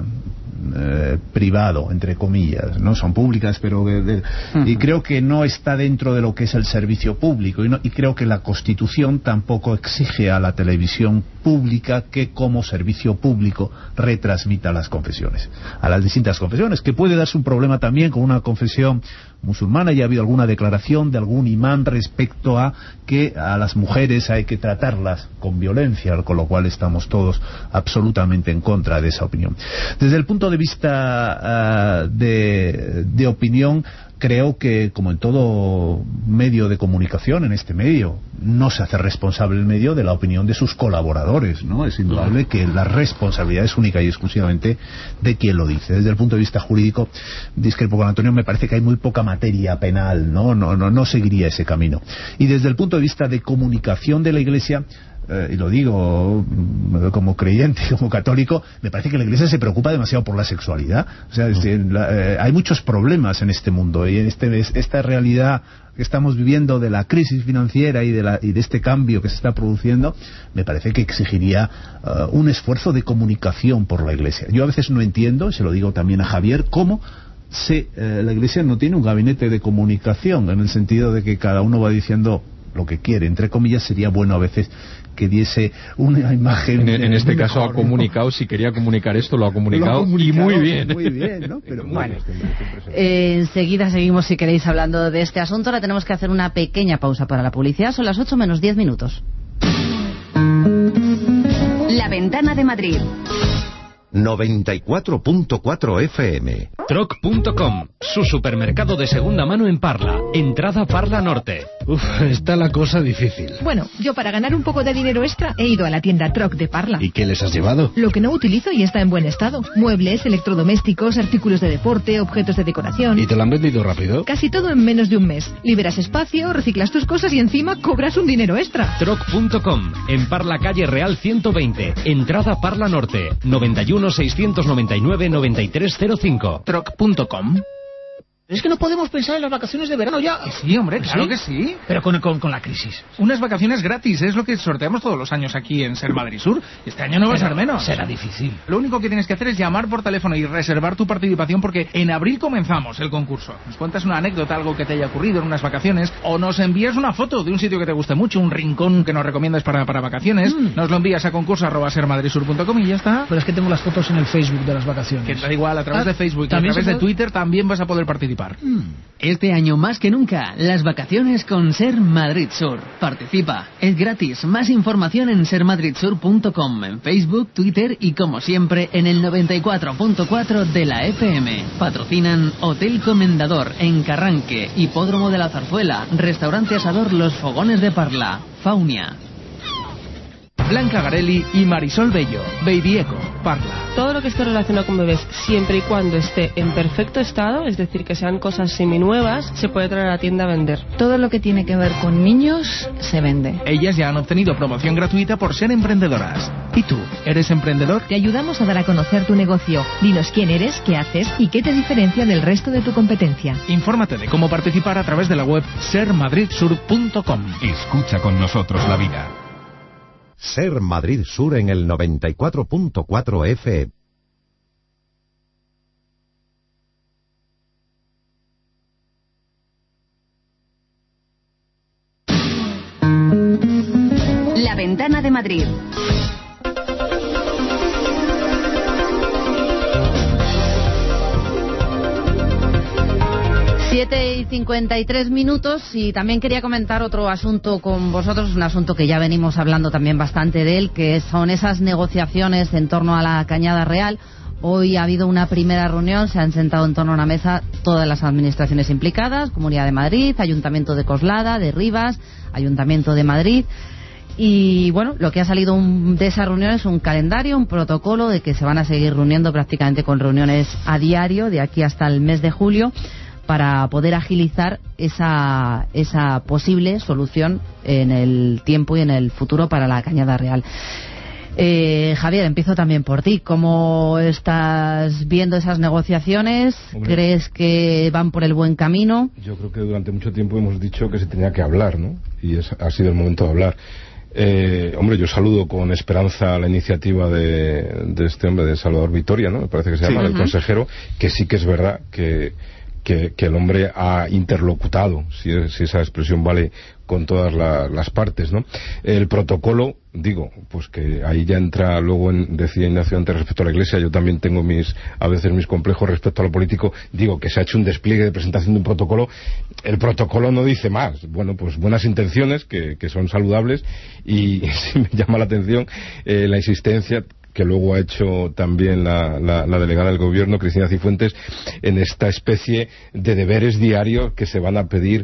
[SPEAKER 3] privado, entre comillas, no son públicas, pero y creo que no está dentro de lo que es el servicio público, y creo que la Constitución tampoco exige a la televisión pública que como servicio público retransmita las confesiones, a las distintas confesiones, que puede darse un problema también con una confesión musulmana. Ya ha habido alguna declaración de algún imán respecto a que a las mujeres hay que tratarlas con violencia, con lo cual estamos todos absolutamente en contra de esa opinión. Desde el punto de vista de opinión, creo que, como en todo medio de comunicación, en este medio no se hace responsable el medio de la opinión de sus colaboradores, ¿no? Es indudable que la responsabilidad es única y exclusivamente de quien lo dice. Desde el punto de vista jurídico, discrepo con Antonio, me parece que hay muy poca materia penal, no seguiría ese camino. Y desde el punto de vista de comunicación de la Iglesia, y lo digo como creyente, como católico, me parece que la Iglesia se preocupa demasiado por la sexualidad. O sea, hay muchos problemas en este mundo, y en esta realidad que estamos viviendo de la crisis financiera y de este cambio que se está produciendo, me parece que exigiría un esfuerzo de comunicación por la Iglesia. Yo a veces no entiendo, y se lo digo también a Javier, cómo la Iglesia no tiene un gabinete de comunicación, en el sentido de que cada uno va diciendo lo que quiere. Entre comillas, sería bueno a veces que diese una imagen.
[SPEAKER 21] En este caso mejor, ha comunicado, ¿no? Si quería comunicar esto, lo ha comunicado y muy bien.
[SPEAKER 3] Muy bien, ¿no? Pero
[SPEAKER 1] bueno, enseguida seguimos, si queréis, hablando de este asunto. Ahora tenemos que hacer una pequeña pausa para la publicidad. Son las 8 menos 10 minutos.
[SPEAKER 16] La Ventana de Madrid.
[SPEAKER 2] 94.4 FM.
[SPEAKER 17] Troc.com, su supermercado de segunda mano en Parla. Entrada Parla Norte.
[SPEAKER 9] Está la cosa difícil.
[SPEAKER 10] Bueno, yo para ganar un poco de dinero extra he ido a la tienda Troc de Parla.
[SPEAKER 9] ¿Y qué les has llevado?
[SPEAKER 10] Lo que no utilizo y está en buen estado. Muebles, electrodomésticos, artículos de deporte, objetos de decoración.
[SPEAKER 9] ¿Y te lo han vendido rápido?
[SPEAKER 10] Casi todo en menos de un mes. Liberas espacio, reciclas tus cosas y encima cobras un dinero extra.
[SPEAKER 17] Troc.com, en Parla Calle Real 120. Entrada Parla Norte. 91 699 9305.
[SPEAKER 19] Troc.com. Es que no podemos pensar en las vacaciones de verano ya.
[SPEAKER 20] Sí, hombre, claro que sí.
[SPEAKER 19] Pero con la crisis.
[SPEAKER 20] Unas vacaciones gratis, es lo que sorteamos todos los años aquí en Ser Madrid Sur. Este año no va a ser menos.
[SPEAKER 19] Será difícil.
[SPEAKER 20] Lo único que tienes que hacer es llamar por teléfono y reservar tu participación, porque en abril comenzamos el concurso. Nos cuentas una anécdota, algo que te haya ocurrido en unas vacaciones, o nos envías una foto de un sitio que te guste mucho, un rincón que nos recomiendas para vacaciones. Nos lo envías a concurso@sermadridsur.com y ya está.
[SPEAKER 19] Pero es que tengo las fotos en el Facebook de las vacaciones.
[SPEAKER 20] Que da igual, a través de Facebook y a través de Twitter también vas a poder participar.
[SPEAKER 18] Este año más que nunca, las vacaciones con Ser Madrid Sur. Participa, es gratis. Más información en sermadridsur.com, en Facebook, Twitter y como siempre en el 94.4 de la FM. Patrocinan Hotel Comendador en Carranque, Hipódromo de la Zarzuela, Restaurante Asador Los Fogones de Parla, Faunia.
[SPEAKER 20] Blanca Garelli y Marisol Bello, Baby Eco, Parla.
[SPEAKER 11] Todo lo que esté relacionado con bebés, siempre y cuando esté en perfecto estado, es decir, que sean cosas seminuevas, se puede traer a la tienda a vender.
[SPEAKER 12] Todo lo que tiene que ver con niños se vende.
[SPEAKER 20] Ellas ya han obtenido promoción gratuita por ser emprendedoras. ¿Y tú, eres emprendedor?
[SPEAKER 10] Te ayudamos a dar a conocer tu negocio. Dinos quién eres, qué haces y qué te diferencia del resto de tu competencia.
[SPEAKER 20] Infórmate de cómo participar a través de la web sermadridsur.com.
[SPEAKER 2] Escucha con nosotros la vida. Ser Madrid Sur en el 94.4 FM.
[SPEAKER 16] La Ventana de Madrid.
[SPEAKER 1] Siete y 53 minutos y también quería comentar otro asunto con vosotros, un asunto que ya venimos hablando también bastante de él, que son esas negociaciones en torno a la Cañada Real. Hoy ha habido una primera reunión, se han sentado en torno a una mesa todas las administraciones implicadas, Comunidad de Madrid, Ayuntamiento de Coslada, de Rivas, Ayuntamiento de Madrid. Y bueno, lo que ha salido de esa reunión es un calendario, un protocolo de que se van a seguir reuniendo prácticamente con reuniones a diario de aquí hasta el mes de julio, para poder agilizar esa posible solución en el tiempo y en el futuro para la Cañada Real. Javier, empiezo también por ti. ¿Cómo estás viendo esas negociaciones?
[SPEAKER 4] Hombre,
[SPEAKER 1] ¿crees que van por el buen camino?
[SPEAKER 4] Yo creo que durante mucho tiempo hemos dicho que se tenía que hablar, ¿no? Y ha sido el momento de hablar. Hombre, yo saludo con esperanza la iniciativa de este hombre, de Salvador Vitoria, ¿no? Me parece que se llama, el consejero, que sí que es verdad que el hombre ha interlocutado, si esa expresión vale, con todas las partes, ¿no? El protocolo, digo, pues que ahí ya entra luego decía Ignacio antes respecto a la Iglesia, yo también tengo a veces mis complejos respecto a lo político, digo que se ha hecho un despliegue de presentación de un protocolo, el protocolo no dice más, bueno, pues buenas intenciones que son saludables y sí me llama la atención la insistencia que luego ha hecho también la delegada del Gobierno, Cristina Cifuentes, en esta especie de deberes diarios que se van a pedir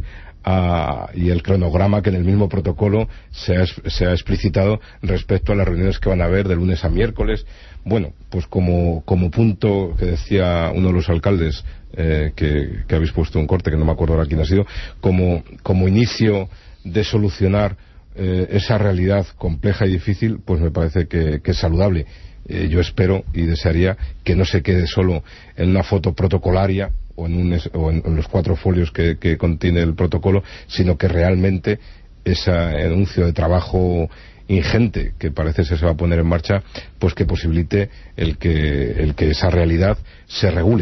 [SPEAKER 4] y el cronograma que en el mismo protocolo se ha explicitado respecto a las reuniones que van a haber de lunes a miércoles. Bueno, pues como punto que decía uno de los alcaldes que habéis puesto un corte, que no me acuerdo ahora quién ha sido, como inicio de solucionar esa realidad compleja y difícil, pues me parece que es saludable. Yo espero y desearía que no se quede solo en una foto protocolaria o en los 4 folios que contiene el protocolo, sino que realmente ese anuncio de trabajo ingente que parece se va a poner en marcha, pues que posibilite el que esa realidad se regule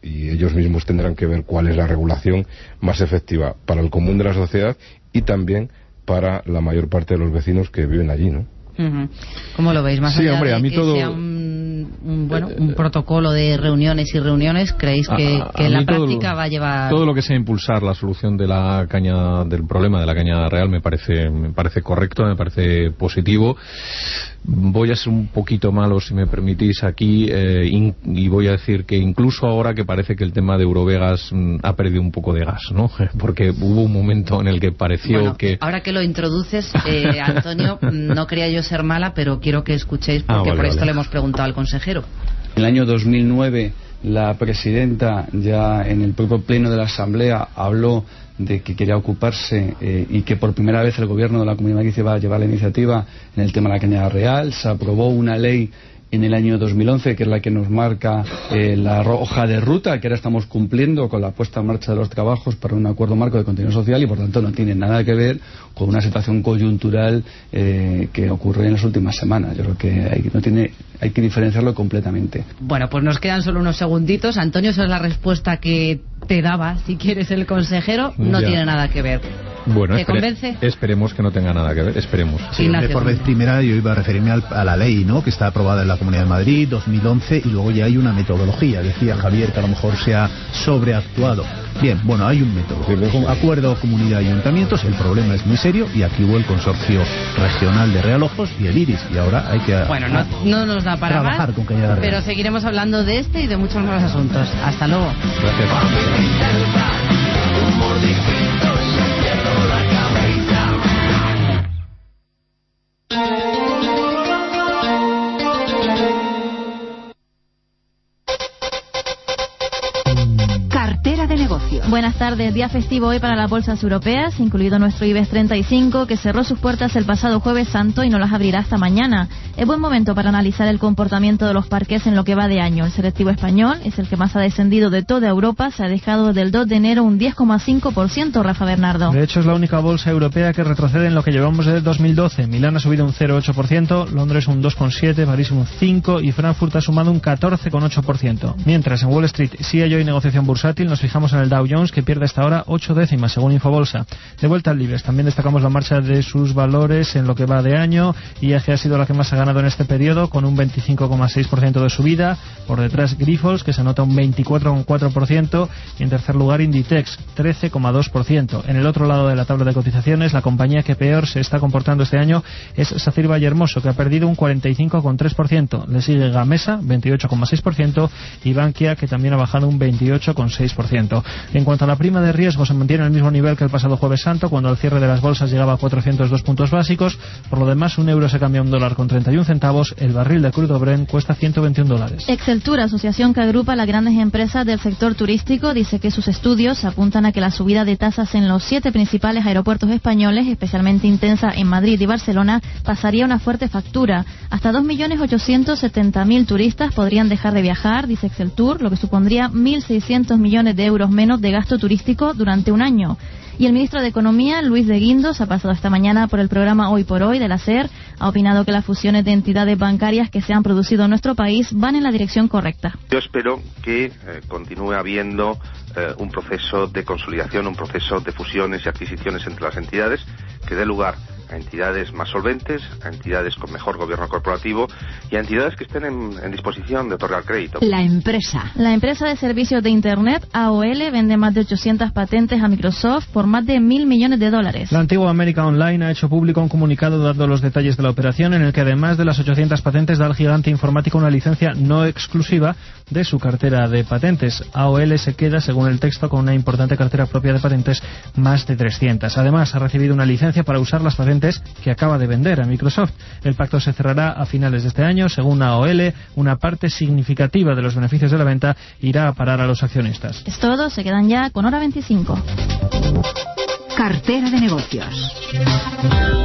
[SPEAKER 4] y ellos mismos tendrán que ver cuál es la regulación más efectiva para el común de la sociedad y también para la mayor parte de los vecinos que viven allí, ¿no?
[SPEAKER 1] ¿Cómo lo veis? Más
[SPEAKER 21] sí,
[SPEAKER 1] allá
[SPEAKER 21] hombre,
[SPEAKER 1] de
[SPEAKER 21] a mí
[SPEAKER 1] que
[SPEAKER 21] todo...
[SPEAKER 1] sea un protocolo de reuniones y reuniones, ¿creéis que en la práctica va a llevar...?
[SPEAKER 21] Todo lo que sea impulsar la solución de la caña, del problema de la caña real me parece correcto, me parece positivo. Voy a ser un poquito malo, si me permitís, aquí, y voy a decir que incluso ahora que parece que el tema de Eurovegas ha perdido un poco de gas, ¿no? Porque hubo un momento en el que pareció que...
[SPEAKER 1] Ahora que lo introduces, Antonio, no quería yo ser mala, pero quiero que escuchéis, porque por esto le hemos preguntado al consejero.
[SPEAKER 13] En el año 2009, la presidenta, ya en el propio pleno de la Asamblea, habló de que quería ocuparse y que por primera vez el gobierno de la Comunidad de Madrid iba a llevar la iniciativa en el tema de la caña real. Se aprobó una ley en el año 2011, que es la que nos marca la hoja de ruta, que ahora estamos cumpliendo con la puesta en marcha de los trabajos para un acuerdo marco de contenido social, y por tanto no tiene nada que ver con una situación coyuntural que ocurre en las últimas semanas. Yo creo que hay que diferenciarlo completamente.
[SPEAKER 1] Bueno, pues nos quedan solo unos segunditos. Antonio, esa es la respuesta que te daba, si quieres, el consejero. No tiene nada que ver.
[SPEAKER 21] Bueno,
[SPEAKER 1] ¿te convence?
[SPEAKER 21] Esperemos que no tenga nada que ver, esperemos.
[SPEAKER 3] Sí, por vez primera yo iba a referirme a la ley, ¿no?, que está aprobada en la Comunidad de Madrid, 2011, y luego ya hay una metodología. Decía Javier que a lo mejor se ha sobreactuado. Bien, bueno, hay un método. Acuerdo comunidad y ayuntamientos, el problema es muy serio, y aquí hubo el Consorcio Regional de Realojos y el IRIS, y ahora hay que
[SPEAKER 1] bueno, no nos da para
[SPEAKER 3] trabajar
[SPEAKER 1] más,
[SPEAKER 3] con cañada real.
[SPEAKER 1] Pero seguiremos hablando de este y de muchos más asuntos. Hasta luego.
[SPEAKER 21] Gracias.
[SPEAKER 16] Cartera de negocios.
[SPEAKER 14] Buenas tardes. Día festivo hoy para las bolsas europeas, incluido nuestro IBEX 35, que cerró sus puertas el pasado Jueves Santo y no las abrirá hasta mañana. Es buen momento para analizar el comportamiento de los parques en lo que va de año. El selectivo español es el que más ha descendido de toda Europa. Se ha dejado del 2 de enero un 10,5%, Rafa Bernardo.
[SPEAKER 15] De hecho, es la única bolsa europea que retrocede en lo que llevamos desde 2012. Milán ha subido un 0,8%, Londres un 2,7%, París un 5% y Frankfurt ha sumado un 14,8%. Mientras en Wall Street sí hay hoy negociación bursátil, nos fijamos en el Dow Jones, que pierde hasta ahora 8 décimas según Infobolsa. De vuelta al IBEX, también destacamos la marcha de sus valores en lo que va de año. IAG ha sido la que más ha ganado en este periodo, con un 25,6% de subida. Por detrás Grifols, que se anota un 24,4%, y en tercer lugar Inditex, 13,2%. En el otro lado de la tabla de cotizaciones, la compañía que peor se está comportando este año es Sacyr Vallehermoso, que ha perdido un 45,3%. Le sigue Gamesa, 28,6%, y Bankia, que también ha bajado un 28,6%. En cuanto a la prima de riesgo, se mantiene al mismo nivel que el pasado Jueves Santo, cuando al cierre de las bolsas llegaba a 402 puntos básicos. Por lo demás, un euro se cambia a $1,31. El barril de crudo Brent cuesta $121.
[SPEAKER 14] Exceltur, asociación que agrupa las grandes empresas del sector turístico, dice que sus estudios apuntan a que la subida de tasas en los 7 principales aeropuertos españoles, especialmente intensa en Madrid y Barcelona, pasaría una fuerte factura. Hasta 2.870.000 turistas podrían dejar de viajar, dice Exceltur, lo que supondría 1.600 millones de euros menos de gasto turístico durante un año. Y el ministro de Economía, Luis de Guindos, ha pasado esta mañana por el programa Hoy por Hoy de la SER. Ha opinado que las fusiones de entidades bancarias que se han producido en nuestro país van en la dirección correcta.
[SPEAKER 22] Yo espero que continúe habiendo un proceso de consolidación, un proceso de fusiones y adquisiciones entre las entidades que dé lugar a entidades más solventes, a entidades con mejor gobierno corporativo y a entidades que estén en disposición de otorgar crédito.
[SPEAKER 16] La empresa
[SPEAKER 14] de servicios de Internet, AOL, vende más de 800 patentes a Microsoft por más de $1.000 millones.
[SPEAKER 15] La antigua América Online ha hecho público un comunicado dando los detalles de la operación, en el que además de las 800 patentes da al gigante informático una licencia no exclusiva de su cartera de patentes. AOL se queda, según el texto, con una importante cartera propia de patentes, más de 300. Además, ha recibido una licencia para usar las patentes que acaba de vender a Microsoft. El pacto se cerrará a finales de este año. Según AOL, una parte significativa de los beneficios de la venta irá a parar a los accionistas.
[SPEAKER 14] Es todo, se quedan ya con Hora 25.
[SPEAKER 16] Cartera de negocios.